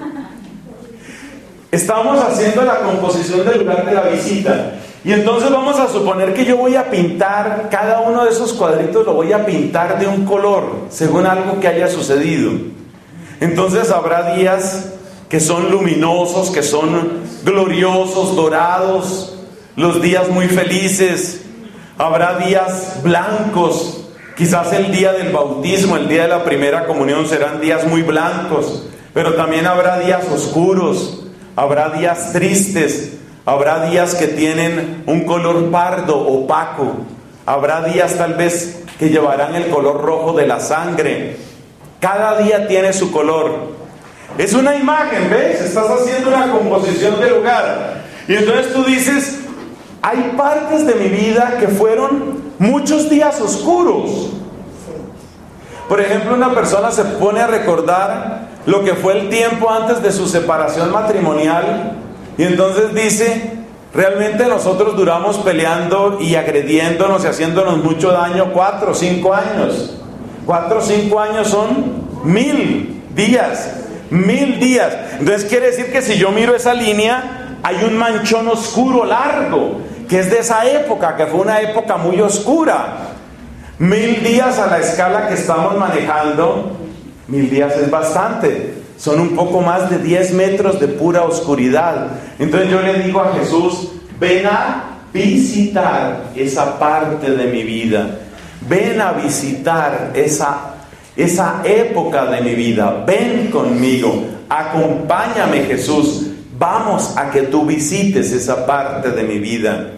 Estamos haciendo la composición del lugar de la visita. Y entonces vamos a suponer que yo voy a pintar, cada uno de esos cuadritos lo voy a pintar de un color, según algo que haya sucedido. Entonces habrá días que son luminosos, que son gloriosos, dorados, los días muy felices. Habrá días blancos, quizás el día del bautismo, el día de la primera comunión serán días muy blancos, pero también habrá días oscuros. Habrá días tristes, habrá días que tienen un color pardo, opaco, habrá días tal vez que llevarán el color rojo de la sangre. Cada día tiene su color. Es una imagen, ¿ves? Estás haciendo una composición de lugar. Y entonces tú dices, hay partes de mi vida que fueron muchos días oscuros. Por ejemplo, una persona se pone a recordar lo que fue el tiempo antes de su separación matrimonial, y entonces dice, realmente nosotros duramos peleando y agrediéndonos y haciéndonos mucho daño 4 o 5 años. 4 o 5 años son 1000 días. 1000 días. Entonces quiere decir que si yo miro esa línea, hay un manchón oscuro largo, que es de esa época, que fue una época muy oscura. 1000 días a la escala que estamos manejando, 1000 días es bastante. Son un poco más de 10 metros de pura oscuridad. Entonces yo le digo a Jesús, ven a visitar esa parte de mi vida. Ven a visitar esa época de mi vida. Ven conmigo. Acompáñame, Jesús. Vamos a que tú visites esa parte de mi vida.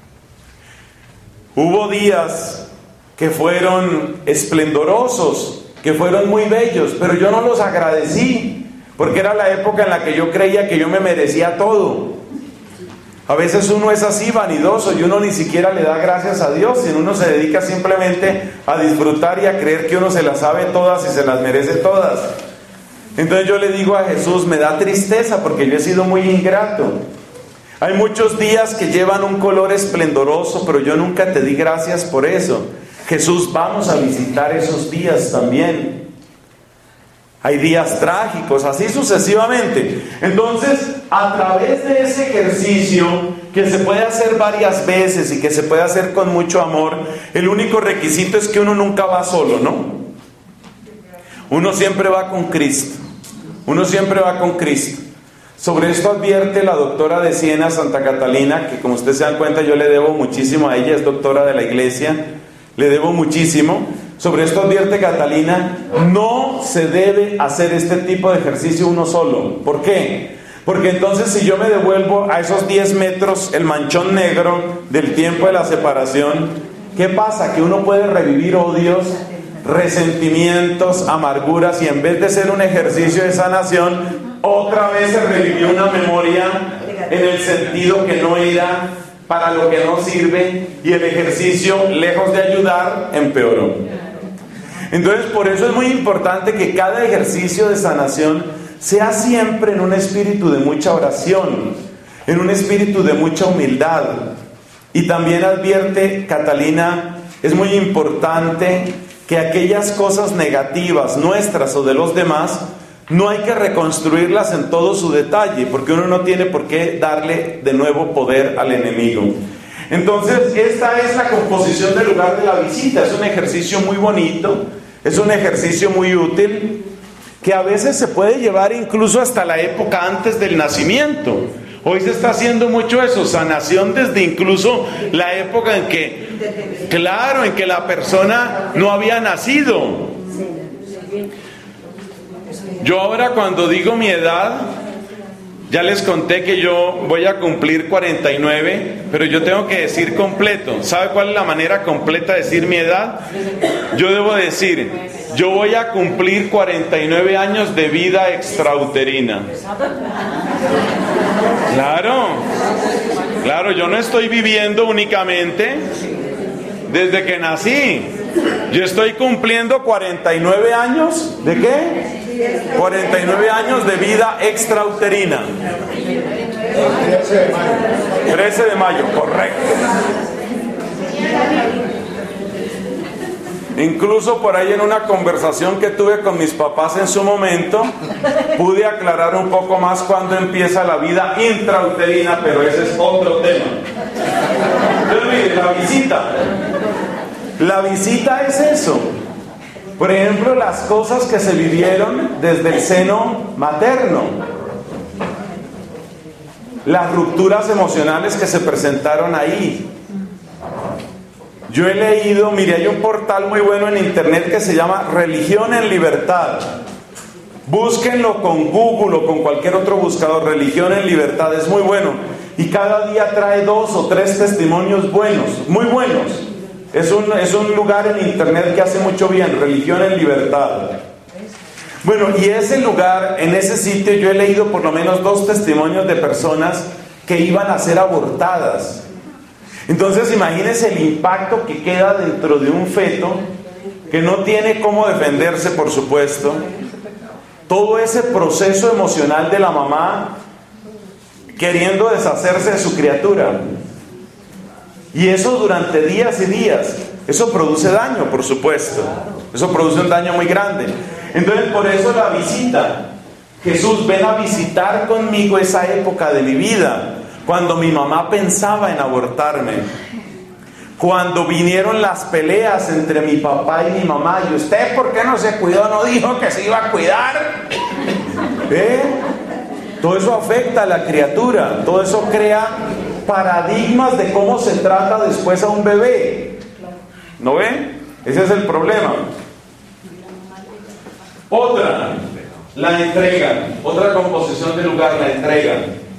Hubo días que fueron esplendorosos, que fueron muy bellos, pero yo no los agradecí, porque era la época en la que yo creía que yo me merecía todo. A veces uno es así, vanidoso, y uno ni siquiera le da gracias a Dios, sino uno se dedica simplemente a disfrutar y a creer que uno se las sabe todas y se las merece todas. Entonces yo le digo a Jesús, me da tristeza porque yo he sido muy ingrato. Hay muchos días que llevan un color esplendoroso, pero yo nunca te di gracias por eso. Jesús, vamos a visitar esos días también. Hay días trágicos, así sucesivamente. Entonces, a través de ese ejercicio, que se puede hacer varias veces y que se puede hacer con mucho amor, el único requisito es que uno nunca va solo, ¿no? Uno siempre va con Cristo. Uno siempre va con Cristo. Sobre esto advierte la doctora de Siena, Santa Catalina, que como ustedes se dan cuenta yo le debo muchísimo a ella, es doctora de la iglesia, le debo muchísimo. Sobre esto advierte Catalina, no se debe hacer este tipo de ejercicio uno solo. ¿Por qué? Porque entonces si yo me devuelvo a esos 10 metros, el manchón negro del tiempo de la separación, ¿qué pasa? Que uno puede revivir odios, resentimientos, amarguras, y en vez de ser un ejercicio de sanación, otra vez se revivió una memoria en el sentido que no era, para lo que no sirve, y el ejercicio, lejos de ayudar, empeoró. Entonces, por eso es muy importante que cada ejercicio de sanación sea siempre en un espíritu de mucha oración, en un espíritu de mucha humildad. Y también advierte Catalina, es muy importante que aquellas cosas negativas nuestras o de los demás, no hay que reconstruirlas en todo su detalle, porque uno no tiene por qué darle de nuevo poder al enemigo. Entonces, esta es la composición del lugar de la visita. Es un ejercicio muy bonito, es un ejercicio muy útil, que a veces se puede llevar incluso hasta la época antes del nacimiento. Hoy se está haciendo mucho eso, sanación desde incluso la época en que, claro, en que la persona no había nacido. Yo ahora cuando digo mi edad, ya les conté que yo voy a cumplir 49, pero yo tengo que decir completo. ¿Sabe cuál es la manera completa de decir mi edad? Yo debo decir, yo voy a cumplir 49 años de vida extrauterina. Claro, yo no estoy viviendo únicamente desde que nací. Yo estoy cumpliendo 49 años, ¿de qué? 49 años de vida extrauterina. 13 de mayo, correcto. Incluso por ahí en una conversación que tuve con mis papás en su momento, pude aclarar un poco más cuándo empieza la vida intrauterina, pero ese es otro tema. Entonces, mire, la visita. La visita es eso. Por ejemplo, las cosas que se vivieron desde el seno materno, las rupturas emocionales que se presentaron ahí. Yo he leído, mire, hay un portal muy bueno en internet que se llama Religión en Libertad. Búsquenlo con Google o con cualquier otro buscador, Religión en Libertad, es muy bueno. Y cada día trae 2 o 3 testimonios buenos, muy buenos. Es un lugar en internet que hace mucho bien, Religión en Libertad. Bueno, y ese lugar, en ese sitio yo he leído por lo menos 2 testimonios de personas que iban a ser abortadas. Entonces imagínense el impacto que queda dentro de un feto que no tiene cómo defenderse, por supuesto. todo ese proceso emocional de la mamá queriendo deshacerse de su criatura. Y eso durante días y días. Eso produce daño, por supuesto. Eso produce un daño muy grande. Entonces, por eso la visita. Jesús, ven a visitar conmigo esa época de mi vida, cuando mi mamá pensaba en abortarme, cuando vinieron las peleas entre mi papá y mi mamá. ¿Y usted por qué no se cuidó? ¿No dijo que se iba a cuidar? Todo eso afecta a la criatura. Todo eso crea paradigmas de cómo se trata después a un bebé. ¿No ve? Ese es el problema. Otra, la entrega. Otra composición de lugar, la entrega.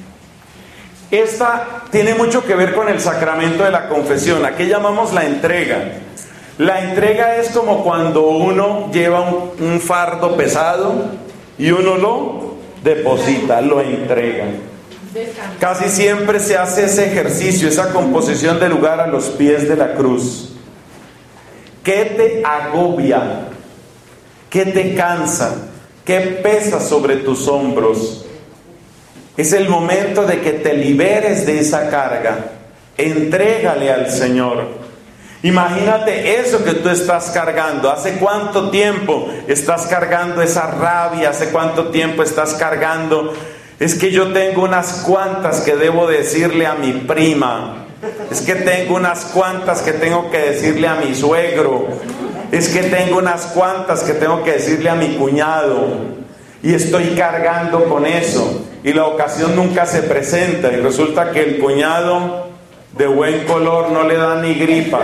Esta tiene mucho que ver con el sacramento de la confesión. ¿A qué llamamos la entrega? La entrega es como cuando uno lleva un fardo pesado y uno lo deposita, lo entrega. Casi siempre se hace ese ejercicio, esa composición de lugar a los pies de la cruz. ¿Qué te agobia? ¿Qué te cansa? ¿Qué pesa sobre tus hombros? Es el momento de que te liberes de esa carga. Entrégale al Señor. Imagínate eso que tú estás cargando. ¿Hace cuánto tiempo estás cargando esa rabia? ¿Hace cuánto tiempo estás cargando? Es que yo tengo unas cuantas que debo decirle a mi prima. Es que tengo unas cuantas que tengo que decirle a mi suegro. Es que tengo unas cuantas que tengo que decirle a mi cuñado. Y estoy cargando con eso. Y la ocasión nunca se presenta. Y resulta que el cuñado de buen color no le da ni gripa.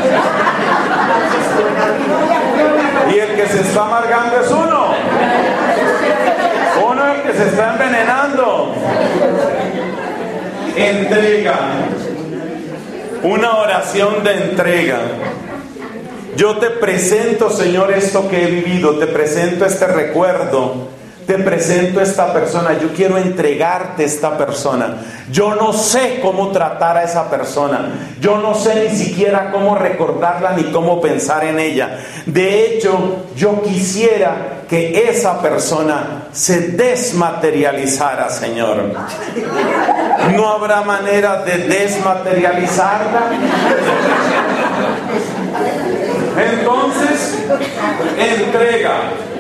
Y el que se está amargando es uno. Uno es el que se está envenenando. Entrega. Una oración de entrega. Yo te presento, Señor, esto que he vivido. Te presento este recuerdo. Te presento esta persona. Yo quiero entregarte esta persona. Yo no sé cómo tratar a esa persona. Yo no sé ni siquiera cómo recordarla ni cómo pensar en ella. De hecho, yo quisiera que esa persona se desmaterializara, Señor. ¿No habrá manera de desmaterializarla? Entonces, entrega.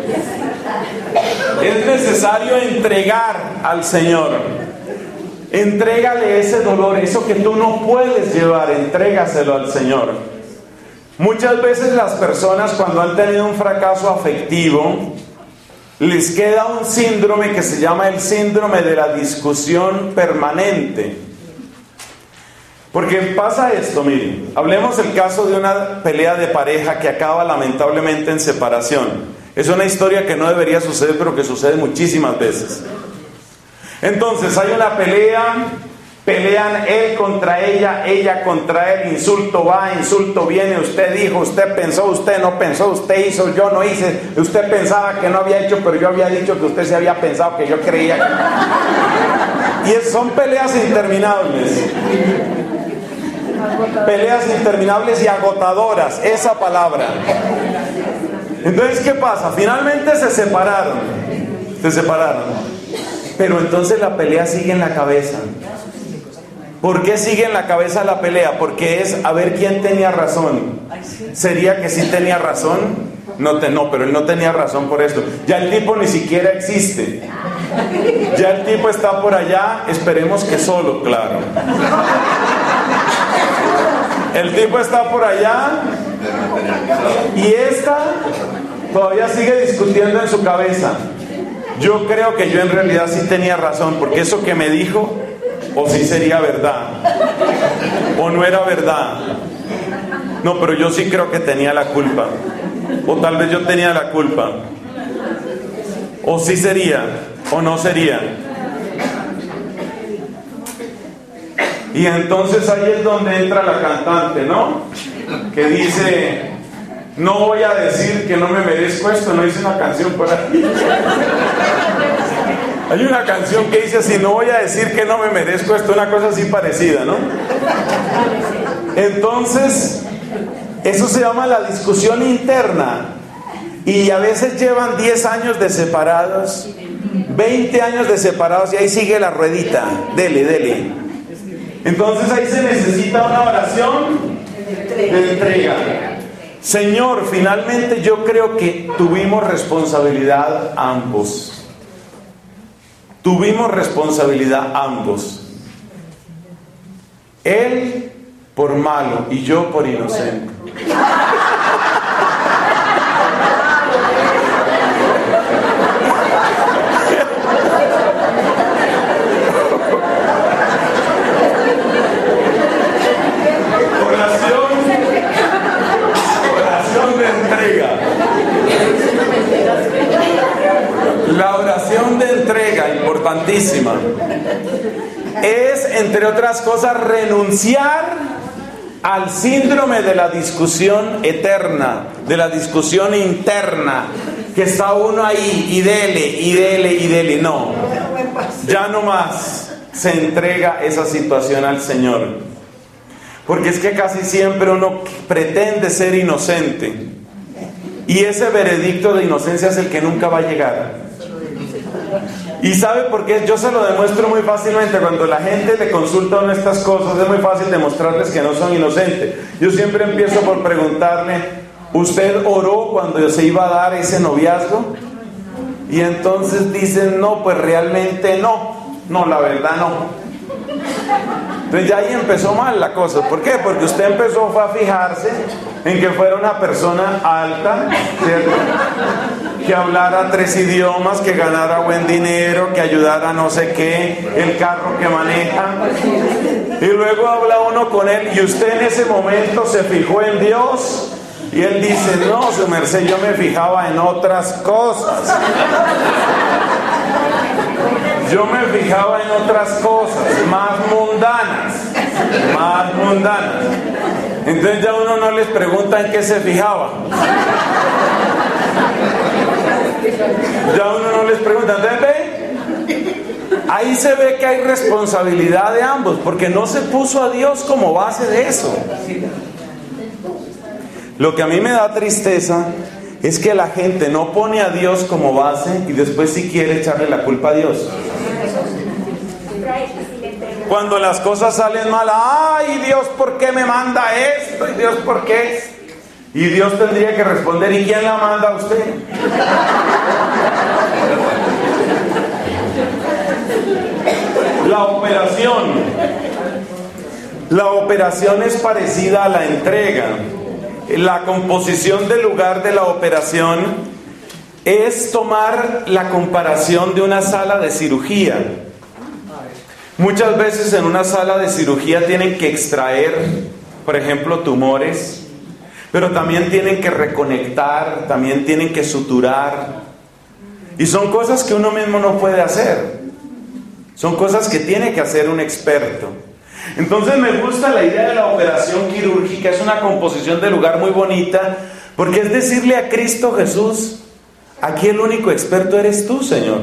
Es necesario entregar al Señor. Entrégale ese dolor, eso que tú no puedes llevar, entrégaselo al Señor. Muchas veces las personas, cuando han tenido un fracaso afectivo, les queda un síndrome que se llama el síndrome de la discusión permanente. Porque pasa esto, miren, hablemos del caso de una pelea de pareja que acaba lamentablemente en separación. Es una historia que no debería suceder, pero que sucede muchísimas veces. Entonces hay una pelea, pelean él contra ella contra él, insulto va, insulto viene, usted dijo, usted pensó, usted no pensó, usted hizo, yo no hice, usted pensaba que no había hecho, pero yo había dicho que usted se había pensado, que yo creía. Y son peleas interminables. Peleas interminables y agotadoras, esa palabra. Entonces, ¿qué pasa? Finalmente se separaron. Pero entonces la pelea sigue en la cabeza. ¿Por qué sigue en la cabeza la pelea? Porque es a ver quién tenía razón. ¿Sería que sí tenía razón? No, pero él no tenía razón por esto. Ya el tipo ni siquiera existe. Ya el tipo está por allá, esperemos que solo, claro. El tipo está por allá y esta todavía sigue discutiendo en su cabeza. Yo creo que yo en realidad sí tenía razón, porque eso que me dijo, o sí sería verdad, o no era verdad. No, pero yo sí creo que tenía la culpa, o tal vez yo tenía la culpa, o sí sería, o no sería. Y entonces ahí es donde entra la cantante, ¿no? Que dice, no voy a decir que no me merezco esto, no hice una canción por ahí. Hay una canción que dice así, no voy a decir que no me merezco esto, una cosa así parecida, ¿no? Entonces, eso se llama la discusión interna. Y a veces llevan 10 años de separados, 20 años de separados, y ahí sigue la ruedita, dele. Entonces ahí se necesita una oración de entrega. Señor, finalmente yo creo que tuvimos responsabilidad ambos. Tuvimos responsabilidad ambos. Él por malo y yo por inocente. Oración de entrega. La oración de entrega, importantísima, es, entre otras cosas, renunciar al síndrome de la discusión eterna, de la discusión interna, que está uno ahí y dele. No, ya no más se entrega esa situación al Señor. Porque es que casi siempre uno pretende ser inocente, y ese veredicto de inocencia es el que nunca va a llegar. ¿Y sabe por qué? Yo se lo demuestro muy fácilmente. Cuando la gente le consulta a uno estas cosas, es muy fácil demostrarles que no son inocentes. Yo siempre empiezo por preguntarle: ¿usted oró cuando se iba a dar ese noviazgo? Y entonces dicen: no, pues realmente no, la verdad no. Entonces ya ahí empezó mal la cosa. ¿Por qué? Porque usted empezó a fijarse en que fuera una persona alta, ¿cierto?, que hablara 3 idiomas, que ganara buen dinero, que ayudara a no sé qué, el carro que maneja. Y luego habla uno con él, y usted en ese momento se fijó en Dios, y él dice: no, su merced, yo me fijaba en otras cosas. Yo me fijaba en otras cosas, más mundanas. Entonces ya uno no les pregunta en qué se fijaba. Ya uno no les pregunta. Entonces ve, ahí se ve que hay responsabilidad de ambos, porque no se puso a Dios como base de eso. Lo que a mí me da tristeza es que la gente no pone a Dios como base y después sí quiere echarle la culpa a Dios. Cuando las cosas salen mal: ¡ay, Dios, ¿por qué me manda esto? ¿Y Dios, por qué? Y Dios tendría que responder: ¿y quién la manda a usted? La operación es parecida a la entrega. La composición del lugar de la operación es tomar la comparación de una sala de cirugía. Muchas veces en una sala de cirugía tienen que extraer, por ejemplo, tumores, pero también tienen que reconectar, también tienen que suturar. Y son cosas que uno mismo no puede hacer. Son cosas que tiene que hacer un experto. Entonces me gusta la idea de la operación quirúrgica. Es una composición de lugar muy bonita, porque es decirle a Cristo Jesús: aquí el único experto eres tú, Señor.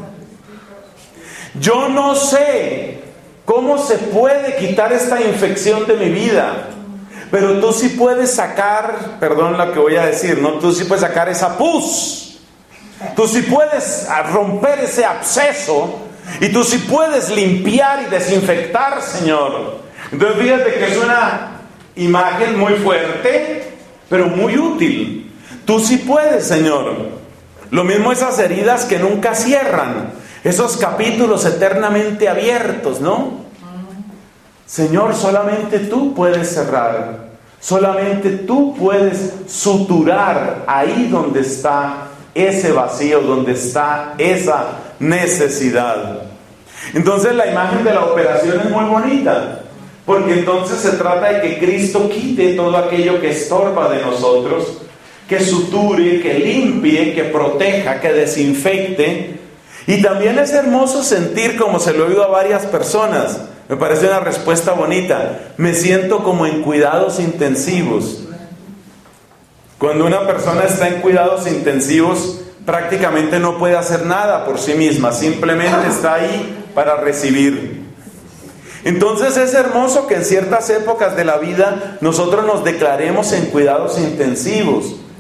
Yo no sé cómo se puede quitar esta infección de mi vida, pero tú sí puedes sacar, perdón lo que voy a decir, ¿no? Tú sí puedes sacar esa pus. Tú sí puedes romper ese absceso. Y tú sí puedes limpiar y desinfectar, Señor. Entonces fíjate que es una imagen muy fuerte, pero muy útil. Tú sí puedes, Señor. Lo mismo esas heridas que nunca cierran, esos capítulos eternamente abiertos, ¿no? Señor, solamente tú puedes cerrar. Solamente tú puedes suturar ahí donde está ese vacío, donde está esa necesidad. Entonces la imagen de la operación es muy bonita, porque entonces se trata de que Cristo quite todo aquello que estorba de nosotros, que suture, que limpie, que proteja, que desinfecte. Y también es hermoso sentir, como se lo he oído a varias personas, me parece una respuesta bonita: me siento como en cuidados intensivos. Cuando una persona está en cuidados intensivos, prácticamente no puede hacer nada por sí misma, simplemente está ahí para recibir. Entonces es hermoso que en ciertas épocas de la vida nosotros nos declaremos en cuidados intensivos,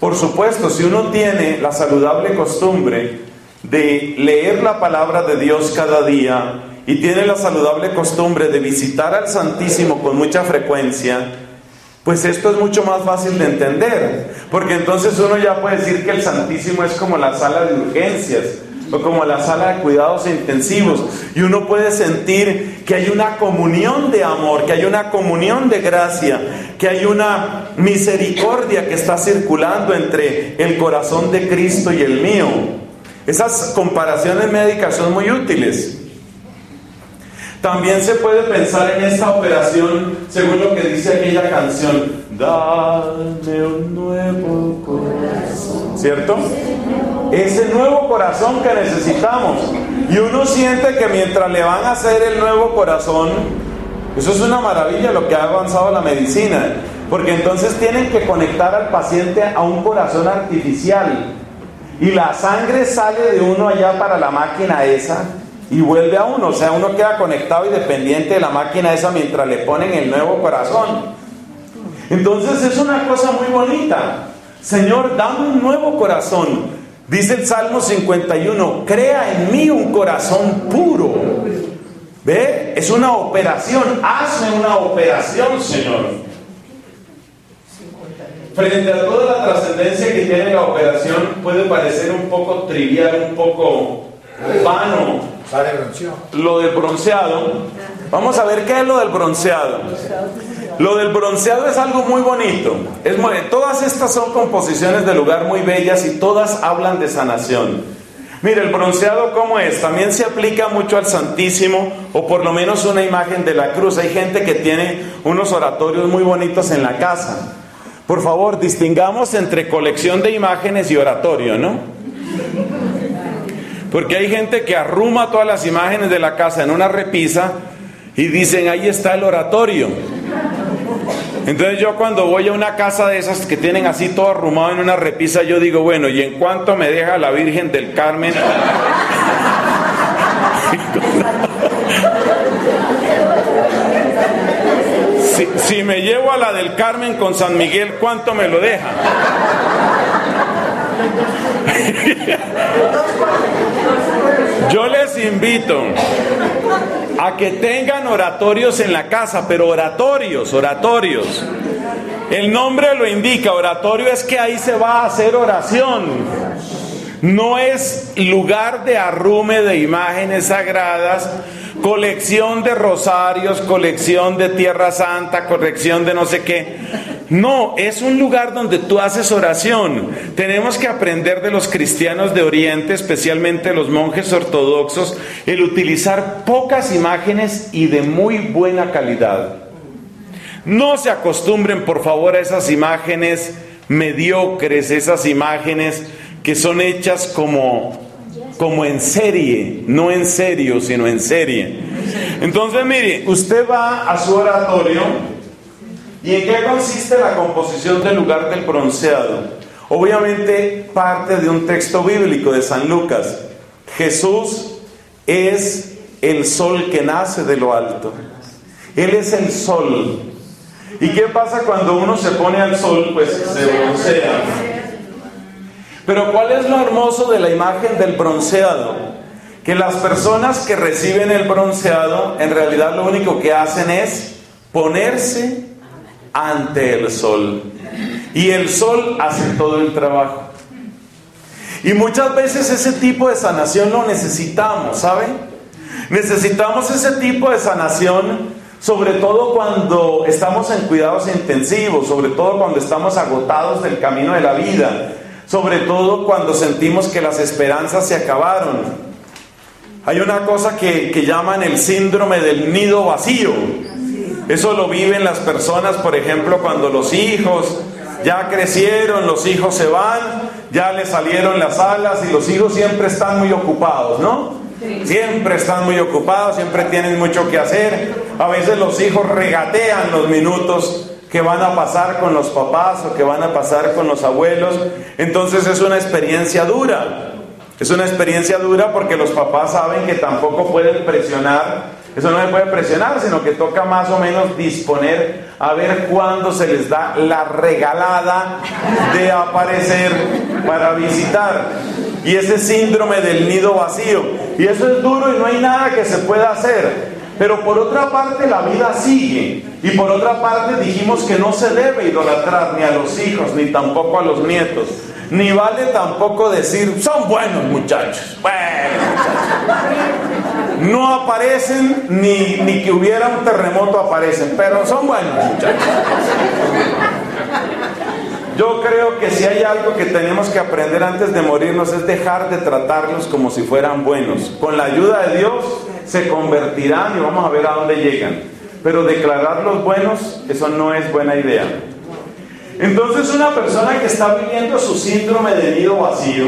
Por supuesto, si uno tiene la saludable costumbre de leer la palabra de Dios cada día y tiene la saludable costumbre de visitar al Santísimo con mucha frecuencia, pues esto es mucho más fácil de entender, porque entonces uno ya puede decir que el Santísimo es como la sala de urgencias o como la sala de cuidados intensivos, y uno puede sentir que hay una comunión de amor, que hay una comunión de gracia, que hay una misericordia que está circulando entre el corazón de Cristo y el mío. Esas comparaciones médicas son muy útiles. También se puede pensar en esta operación según lo que dice aquella canción: dame un nuevo corazón, ¿cierto? Ese nuevo corazón que necesitamos. Y uno siente que mientras le van a hacer el nuevo corazón, eso es una maravilla lo que ha avanzado la medicina, porque entonces tienen que conectar al paciente a un corazón artificial y la sangre sale de uno allá para la máquina esa y vuelve a uno, o sea, uno queda conectado y dependiente de la máquina esa mientras le ponen el nuevo corazón. Entonces es una cosa muy bonita. Señor, dame un nuevo corazón. Dice el Salmo 51, crea en mí un corazón puro. ¿Ve? Es una operación. Hazme una operación, Señor. Frente a toda la trascendencia que tiene la operación, puede parecer un poco trivial, un poco vano lo del bronceado. Vamos a ver qué es lo del bronceado. Lo del bronceado es algo muy bonito. Todas estas son composiciones de lugar muy bellas y todas hablan de sanación. Mire, el bronceado, ¿cómo es? También se aplica mucho al Santísimo, o por lo menos una imagen de la cruz. Hay gente que tiene unos oratorios muy bonitos en la casa. Por favor, distingamos entre colección de imágenes y oratorio, ¿no? Porque hay gente que arruma todas las imágenes de la casa en una repisa y dicen, ahí está el oratorio. Entonces yo cuando voy a una casa de esas que tienen así todo arrumado en una repisa, yo digo, bueno, ¿y en cuánto me deja la Virgen del Carmen? Si me llevo a la del Carmen con San Miguel, ¿cuánto me lo deja? Yo les invito a que tengan oratorios en la casa, pero oratorios. El nombre lo indica, oratorio es que ahí se va a hacer oración. No es lugar de arrume de imágenes sagradas, colección de rosarios, colección de Tierra Santa, colección de no sé qué. No, es un lugar donde tú haces oración. Tenemos que aprender de los cristianos de Oriente, especialmente los monjes ortodoxos, el utilizar pocas imágenes y de muy buena calidad. No se acostumbren, por favor, a esas imágenes mediocres, esas imágenes que son hechas como en serie, no en serio, sino en serie. Entonces, mire, usted va a su oratorio. ¿Y en qué consiste la composición del lugar del bronceado? Obviamente parte de un texto bíblico de San Lucas. Jesús es el sol que nace de lo alto. Él es el sol. ¿Y qué pasa cuando uno se pone al sol? Pues se broncea. Pero ¿cuál es lo hermoso de la imagen del bronceado? Que las personas que reciben el bronceado, en realidad lo único que hacen es ponerse ante el sol. Y el sol hace todo el trabajo. Y muchas veces ese tipo de sanación lo necesitamos, ¿sabe? Necesitamos ese tipo de sanación, sobre todo cuando estamos en cuidados intensivos, sobre todo cuando estamos agotados del camino de la vida, sobre todo cuando sentimos que las esperanzas se acabaron. Hay una cosa que llaman el síndrome del nido vacío. Eso lo viven las personas, por ejemplo, cuando los hijos ya crecieron, los hijos se van, ya les salieron las alas y los hijos siempre están muy ocupados, ¿no? Siempre están muy ocupados, siempre tienen mucho que hacer. A veces los hijos regatean los minutos que van a pasar con los papás o que van a pasar con los abuelos. Entonces es una experiencia dura. Es una experiencia dura porque los papás saben que tampoco pueden presionar Eso no se puede presionar, sino que toca más o menos disponer a ver cuándo se les da la regalada de aparecer para visitar. Y ese síndrome del nido vacío. Y eso es duro y no hay nada que se pueda hacer. Pero por otra parte la vida sigue. Y por otra parte dijimos que no se debe idolatrar ni a los hijos, ni tampoco a los nietos. Ni vale tampoco decir, son buenos muchachos. No aparecen, ni que hubiera un terremoto aparecen, pero son buenos muchachos. Yo creo que si hay algo que tenemos que aprender antes de morirnos es dejar de tratarlos como si fueran buenos. Con la ayuda de Dios se convertirán y vamos a ver a dónde llegan. Pero declararlos buenos, eso no es buena idea. Entonces una persona que está viviendo su síndrome de nido vacío,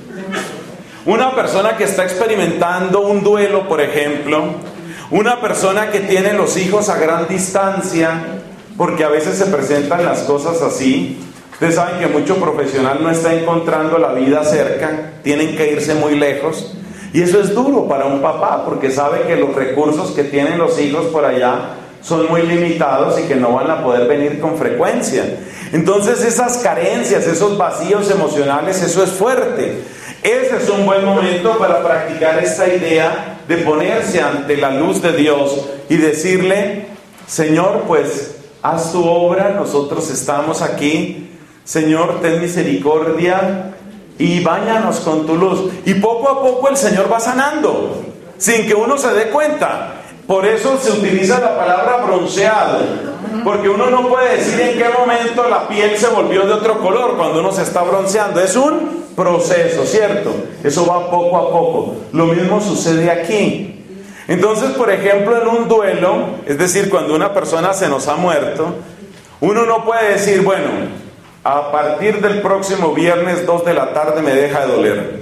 una persona que está experimentando un duelo, por ejemplo, una persona que tiene los hijos a gran distancia, porque a veces se presentan las cosas así. Ustedes saben que mucho profesional no está encontrando la vida cerca, tienen que irse muy lejos. Y eso es duro para un papá, porque sabe que los recursos que tienen los hijos por allá son muy limitados y que no van a poder venir con frecuencia. Entonces esas carencias, esos vacíos emocionales, eso es fuerte. Ese es un buen momento para practicar esta idea de ponerse ante la luz de Dios y decirle, Señor, pues haz tu obra, nosotros estamos aquí. Señor, ten misericordia y báñanos con tu luz. Y poco a poco el Señor va sanando, sin que uno se dé cuenta. Por eso se utiliza la palabra bronceado, porque uno no puede decir en qué momento la piel se volvió de otro color cuando uno se está bronceando. Es un proceso, ¿cierto? Eso va poco a poco. Lo mismo sucede aquí. Entonces, por ejemplo, en un duelo, es decir, cuando una persona se nos ha muerto, uno no puede decir, bueno, a partir del próximo viernes 2 de la tarde me deja de doler.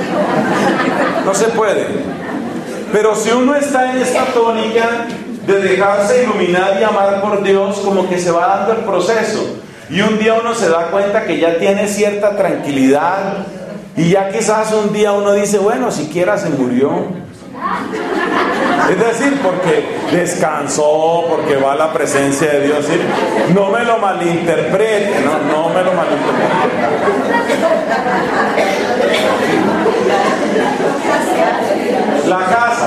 No se puede. Pero si uno está en esta tónica de dejarse iluminar y amar por Dios, como que se va dando el proceso. Y un día uno se da cuenta que ya tiene cierta tranquilidad. Y ya quizás un día uno dice, bueno, siquiera se murió. Es decir, porque descansó, porque va a la presencia de Dios. ¿Sí? No me lo malinterprete, no me lo malinterprete. La casa.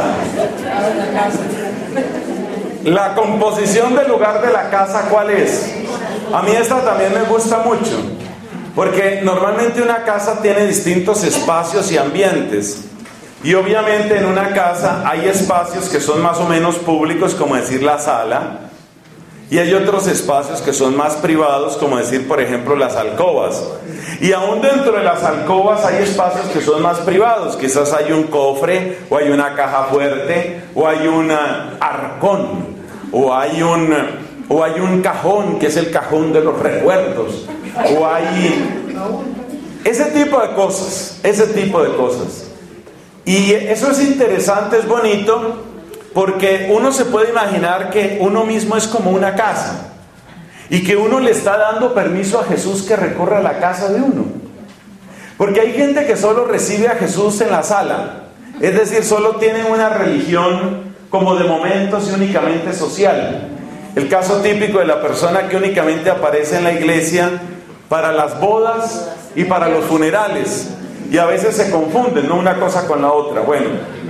La composición del lugar de la casa, ¿cuál es? A mí esta también me gusta mucho, porque normalmente una casa tiene distintos espacios y ambientes. Y obviamente en una casa hay espacios que son más o menos públicos, como decir la sala, y hay otros espacios que son más privados, como decir, por ejemplo, las alcobas. Y aún dentro de las alcobas hay espacios que son más privados. Quizás hay un cofre, o hay una caja fuerte, o hay un arcón, o hay un cajón, que es el cajón de los recuerdos, o hay ese tipo de cosas. Y eso es interesante, es bonito, porque uno se puede imaginar que uno mismo es como una casa y que uno le está dando permiso a Jesús que recorra la casa de uno. Porque hay gente que solo recibe a Jesús en la sala, es decir, solo tienen una religión como de momentos y únicamente social. El caso típico de la persona que únicamente aparece en la iglesia para las bodas y para los funerales. Y a veces se confunden, ¿no? Una cosa con la otra. Bueno,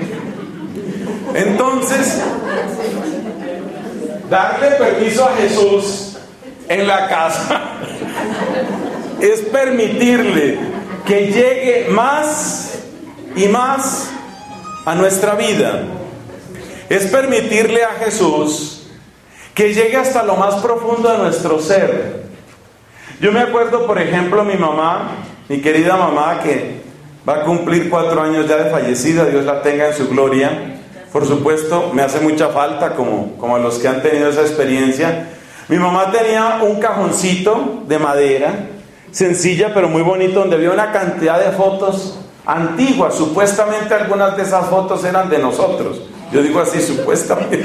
entonces, darle permiso a Jesús en la casa es permitirle que llegue más y más a nuestra vida. Es permitirle a Jesús que llegue hasta lo más profundo de nuestro ser. Yo me acuerdo, por ejemplo, mi mamá, mi querida mamá, que va a cumplir 4 años ya de fallecida, Dios la tenga en su gloria. Por supuesto, me hace mucha falta, como a los que han tenido esa experiencia. Mi mamá tenía un cajoncito de madera, sencilla pero muy bonito, donde había una cantidad de fotos antiguas. Supuestamente algunas de esas fotos eran de nosotros. Yo digo así, supuestamente.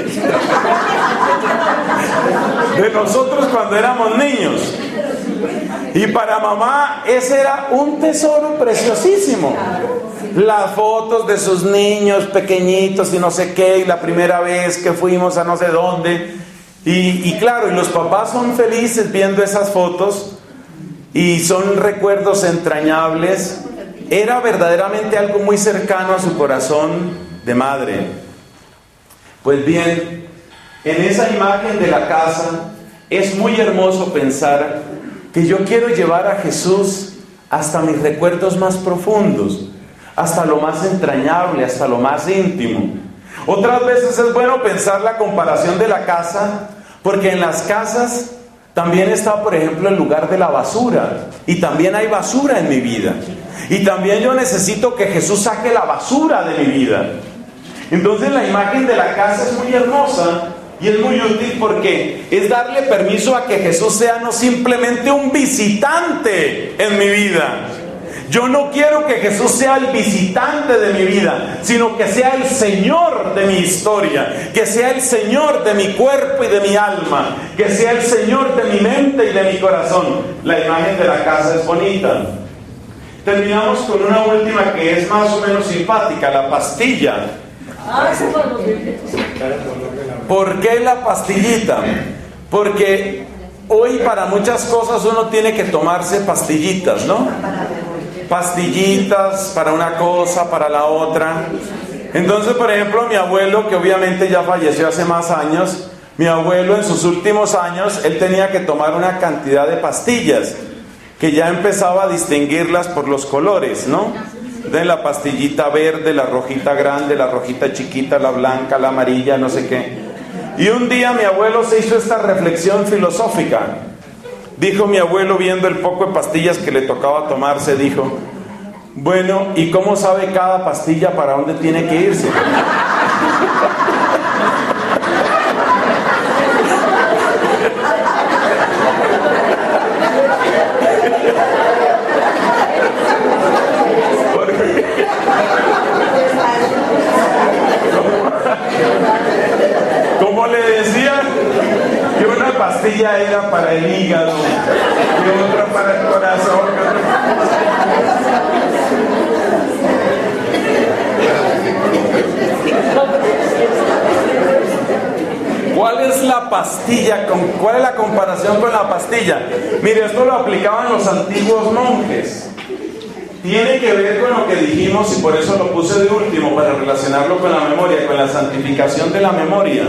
De nosotros cuando éramos niños. Y para mamá ese era un tesoro preciosísimo. las fotos de sus niños pequeñitos y no sé qué, y la primera vez que fuimos a no sé dónde. Y claro, y los papás son felices viendo esas fotos y son recuerdos entrañables. Era verdaderamente algo muy cercano a su corazón de madre. Pues bien, en esa imagen de la casa es muy hermoso pensar que yo quiero llevar a Jesús hasta mis recuerdos más profundos, hasta lo más entrañable, hasta lo más íntimo. Otras veces es bueno pensar la comparación de la casa, porque en las casas también está, por ejemplo, el lugar de la basura, y también hay basura en mi vida, y también yo necesito que Jesús saque la basura de mi vida. Entonces la imagen de la casa es muy hermosa y es muy útil, porque es darle permiso a que Jesús sea no simplemente un visitante en mi vida. Yo no quiero que Jesús sea el visitante de mi vida, sino que sea el Señor de mi historia, que sea el Señor de mi cuerpo y de mi alma, que sea el Señor de mi mente y de mi corazón. La imagen de la casa es bonita. Terminamos con una última que es más o menos simpática, la pastilla. ¿Por qué la pastillita? Porque hoy para muchas cosas uno tiene que tomarse pastillitas, ¿no? Pastillitas para una cosa, para la otra. Entonces, por ejemplo, mi abuelo, que obviamente ya falleció hace más años, mi abuelo en sus últimos años, él tenía que tomar una cantidad de pastillas, que ya empezaba a distinguirlas por los colores, ¿no? De la pastillita verde, la rojita grande, la rojita chiquita, la blanca, la amarilla, no sé qué. Y un día mi abuelo se hizo esta reflexión filosófica. Dijo mi abuelo, viendo el poco de pastillas que le tocaba tomarse, dijo: bueno, ¿y cómo sabe cada pastilla para dónde tiene que irse? Como le decían, que una pastilla era para el hígado y otra para el corazón. ¿Cuál es la pastilla? ¿Cuál es la comparación con la pastilla? Mire, esto lo aplicaban los antiguos monjes. Tiene que ver con lo que dijimos, y por eso lo puse de último, para relacionarlo con la memoria, con la santificación de la memoria.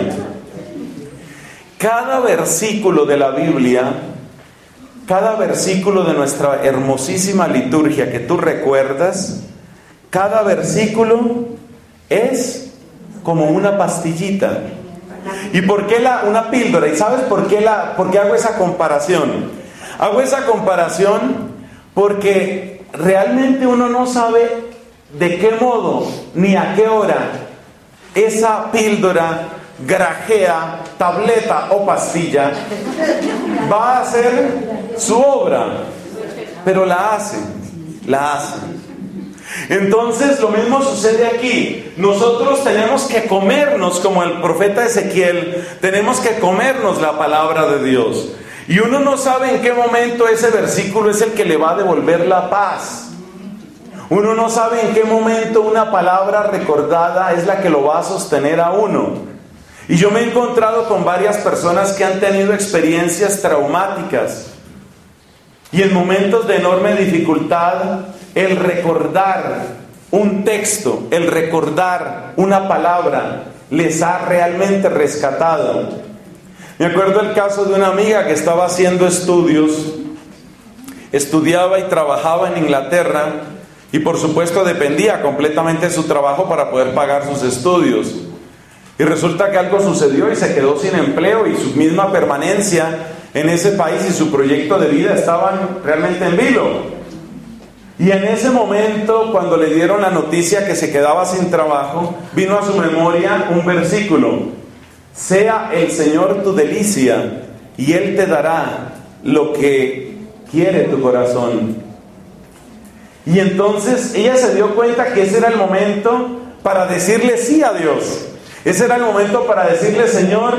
Cada versículo de la Biblia, cada versículo de nuestra hermosísima liturgia que tú recuerdas, cada versículo es como una pastillita. ¿Y por qué una píldora? ¿Y sabes por qué hago esa comparación? Hago esa comparación porque realmente uno no sabe de qué modo ni a qué hora esa píldora, grajea, tableta o pastilla va a hacer su obra, pero la hace. Entonces lo mismo sucede aquí. Nosotros tenemos que comernos, como el profeta Ezequiel, tenemos que comernos la palabra de Dios. Y uno no sabe en qué momento ese versículo es el que le va a devolver la paz. Uno no sabe en qué momento una palabra recordada es la que lo va a sostener a uno. Y yo me he encontrado con varias personas que han tenido experiencias traumáticas. Y en momentos de enorme dificultad, el recordar un texto, el recordar una palabra, les ha realmente rescatado. Me acuerdo el caso de una amiga que estaba haciendo estudios, estudiaba y trabajaba en Inglaterra, y por supuesto dependía completamente de su trabajo para poder pagar sus estudios. Y resulta que algo sucedió y se quedó sin empleo, y su misma permanencia en ese país y su proyecto de vida estaban realmente en vilo. Y en ese momento, cuando le dieron la noticia que se quedaba sin trabajo, vino a su memoria un versículo: sea el Señor tu delicia, y Él te dará lo que quiere tu corazón. Y entonces ella se dio cuenta que ese era el momento para decirle sí a Dios. Ese era el momento para decirle: Señor,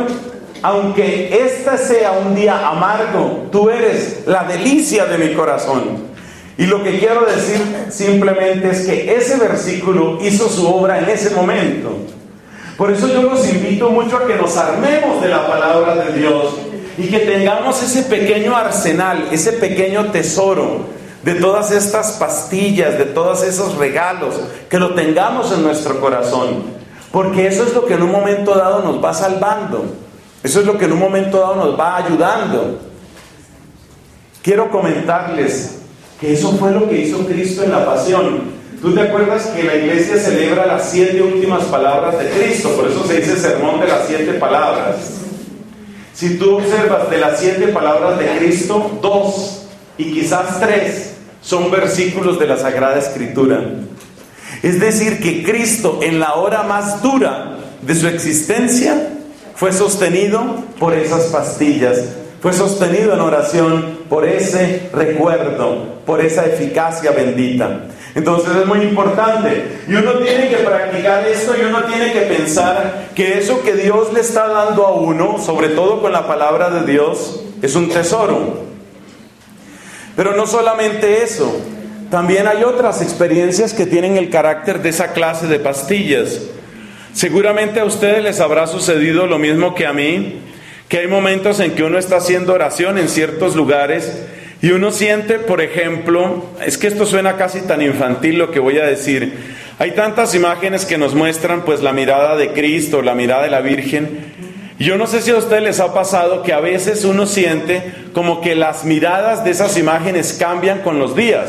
aunque este sea un día amargo, tú eres la delicia de mi corazón. Y lo que quiero decir simplemente es que ese versículo hizo su obra en ese momento. Por eso yo los invito mucho a que nos armemos de la palabra de Dios y que tengamos ese pequeño arsenal, ese pequeño tesoro de todas estas pastillas, de todos esos regalos, que lo tengamos en nuestro corazón, porque eso es lo que en un momento dado nos va salvando, eso es lo que en un momento dado nos va ayudando. Quiero comentarles que eso fue lo que hizo Cristo en la pasión. ¿Tú te acuerdas que la iglesia celebra las 7 últimas palabras de Cristo? Por eso se dice sermón de las 7 palabras. Si tú observas de las 7 palabras de Cristo, 2 y quizás 3 son versículos de la Sagrada Escritura. Es decir, que Cristo en la hora más dura de su existencia fue sostenido por esas pastillas, fue sostenido en oración por ese recuerdo, por esa eficacia bendita. Entonces es muy importante, y uno tiene que practicar esto, y uno tiene que pensar que eso que Dios le está dando a uno, sobre todo con la palabra de Dios, es un tesoro. Pero no solamente eso, también hay otras experiencias que tienen el carácter de esa clase de pastillas. Seguramente a ustedes les habrá sucedido lo mismo que a mí, que hay momentos en que uno está haciendo oración en ciertos lugares y uno siente, por ejemplo, es que esto suena casi tan infantil lo que voy a decir, hay tantas imágenes que nos muestran pues la mirada de Cristo, la mirada de la Virgen, y yo no sé si a ustedes les ha pasado que a veces uno siente como que las miradas de esas imágenes cambian con los días.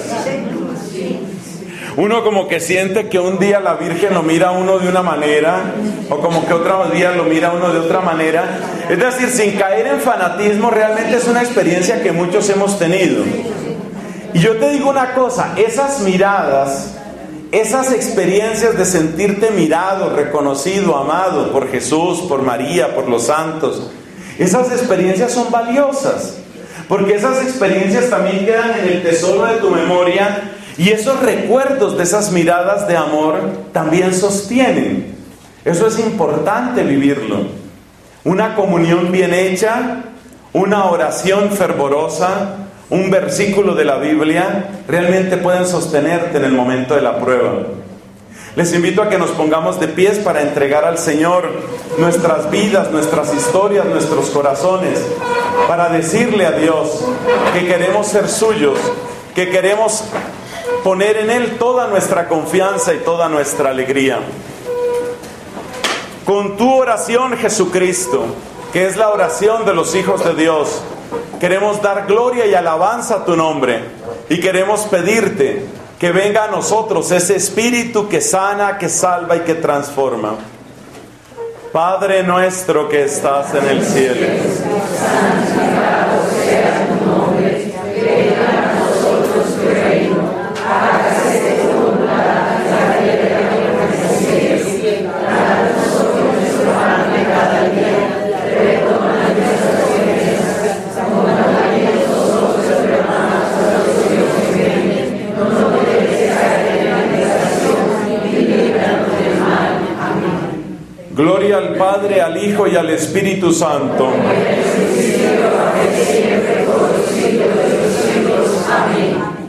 Uno como que siente que un día la Virgen lo mira a uno de una manera, o como que otro día lo mira a uno de otra manera. Es decir, sin caer en fanatismo, realmente es una experiencia que muchos hemos tenido. Y yo te digo una cosa, esas miradas, esas experiencias de sentirte mirado, reconocido, amado por Jesús, por María, por los santos, esas experiencias son valiosas, porque esas experiencias también quedan en el tesoro de tu memoria. Y esos recuerdos de esas miradas de amor también sostienen. Eso es importante vivirlo. Una comunión bien hecha, una oración fervorosa, un versículo de la Biblia, realmente pueden sostenerte en el momento de la prueba. Les invito a que nos pongamos de pies para entregar al Señor nuestras vidas, nuestras historias, nuestros corazones, para decirle a Dios que queremos ser suyos, que queremos poner en Él toda nuestra confianza y toda nuestra alegría. Con tu oración, Jesucristo, que es la oración de los hijos de Dios, queremos dar gloria y alabanza a tu nombre, y queremos pedirte que venga a nosotros ese Espíritu que sana, que salva y que transforma. Padre nuestro que estás en el cielo, santificado sea tu nombre, venga a nosotros tu reino. Hágase tu voluntad en la tierra como en el cielo. Danos nosotros nuestro pan de cada día. Perdona nuestras ofensas, como también nosotros perdonamos a los que nos ofenden. No nos dejes caer en la tentación y líbranos del mal. Amén. Gloria al Padre, al Hijo y al Espíritu Santo. Amén.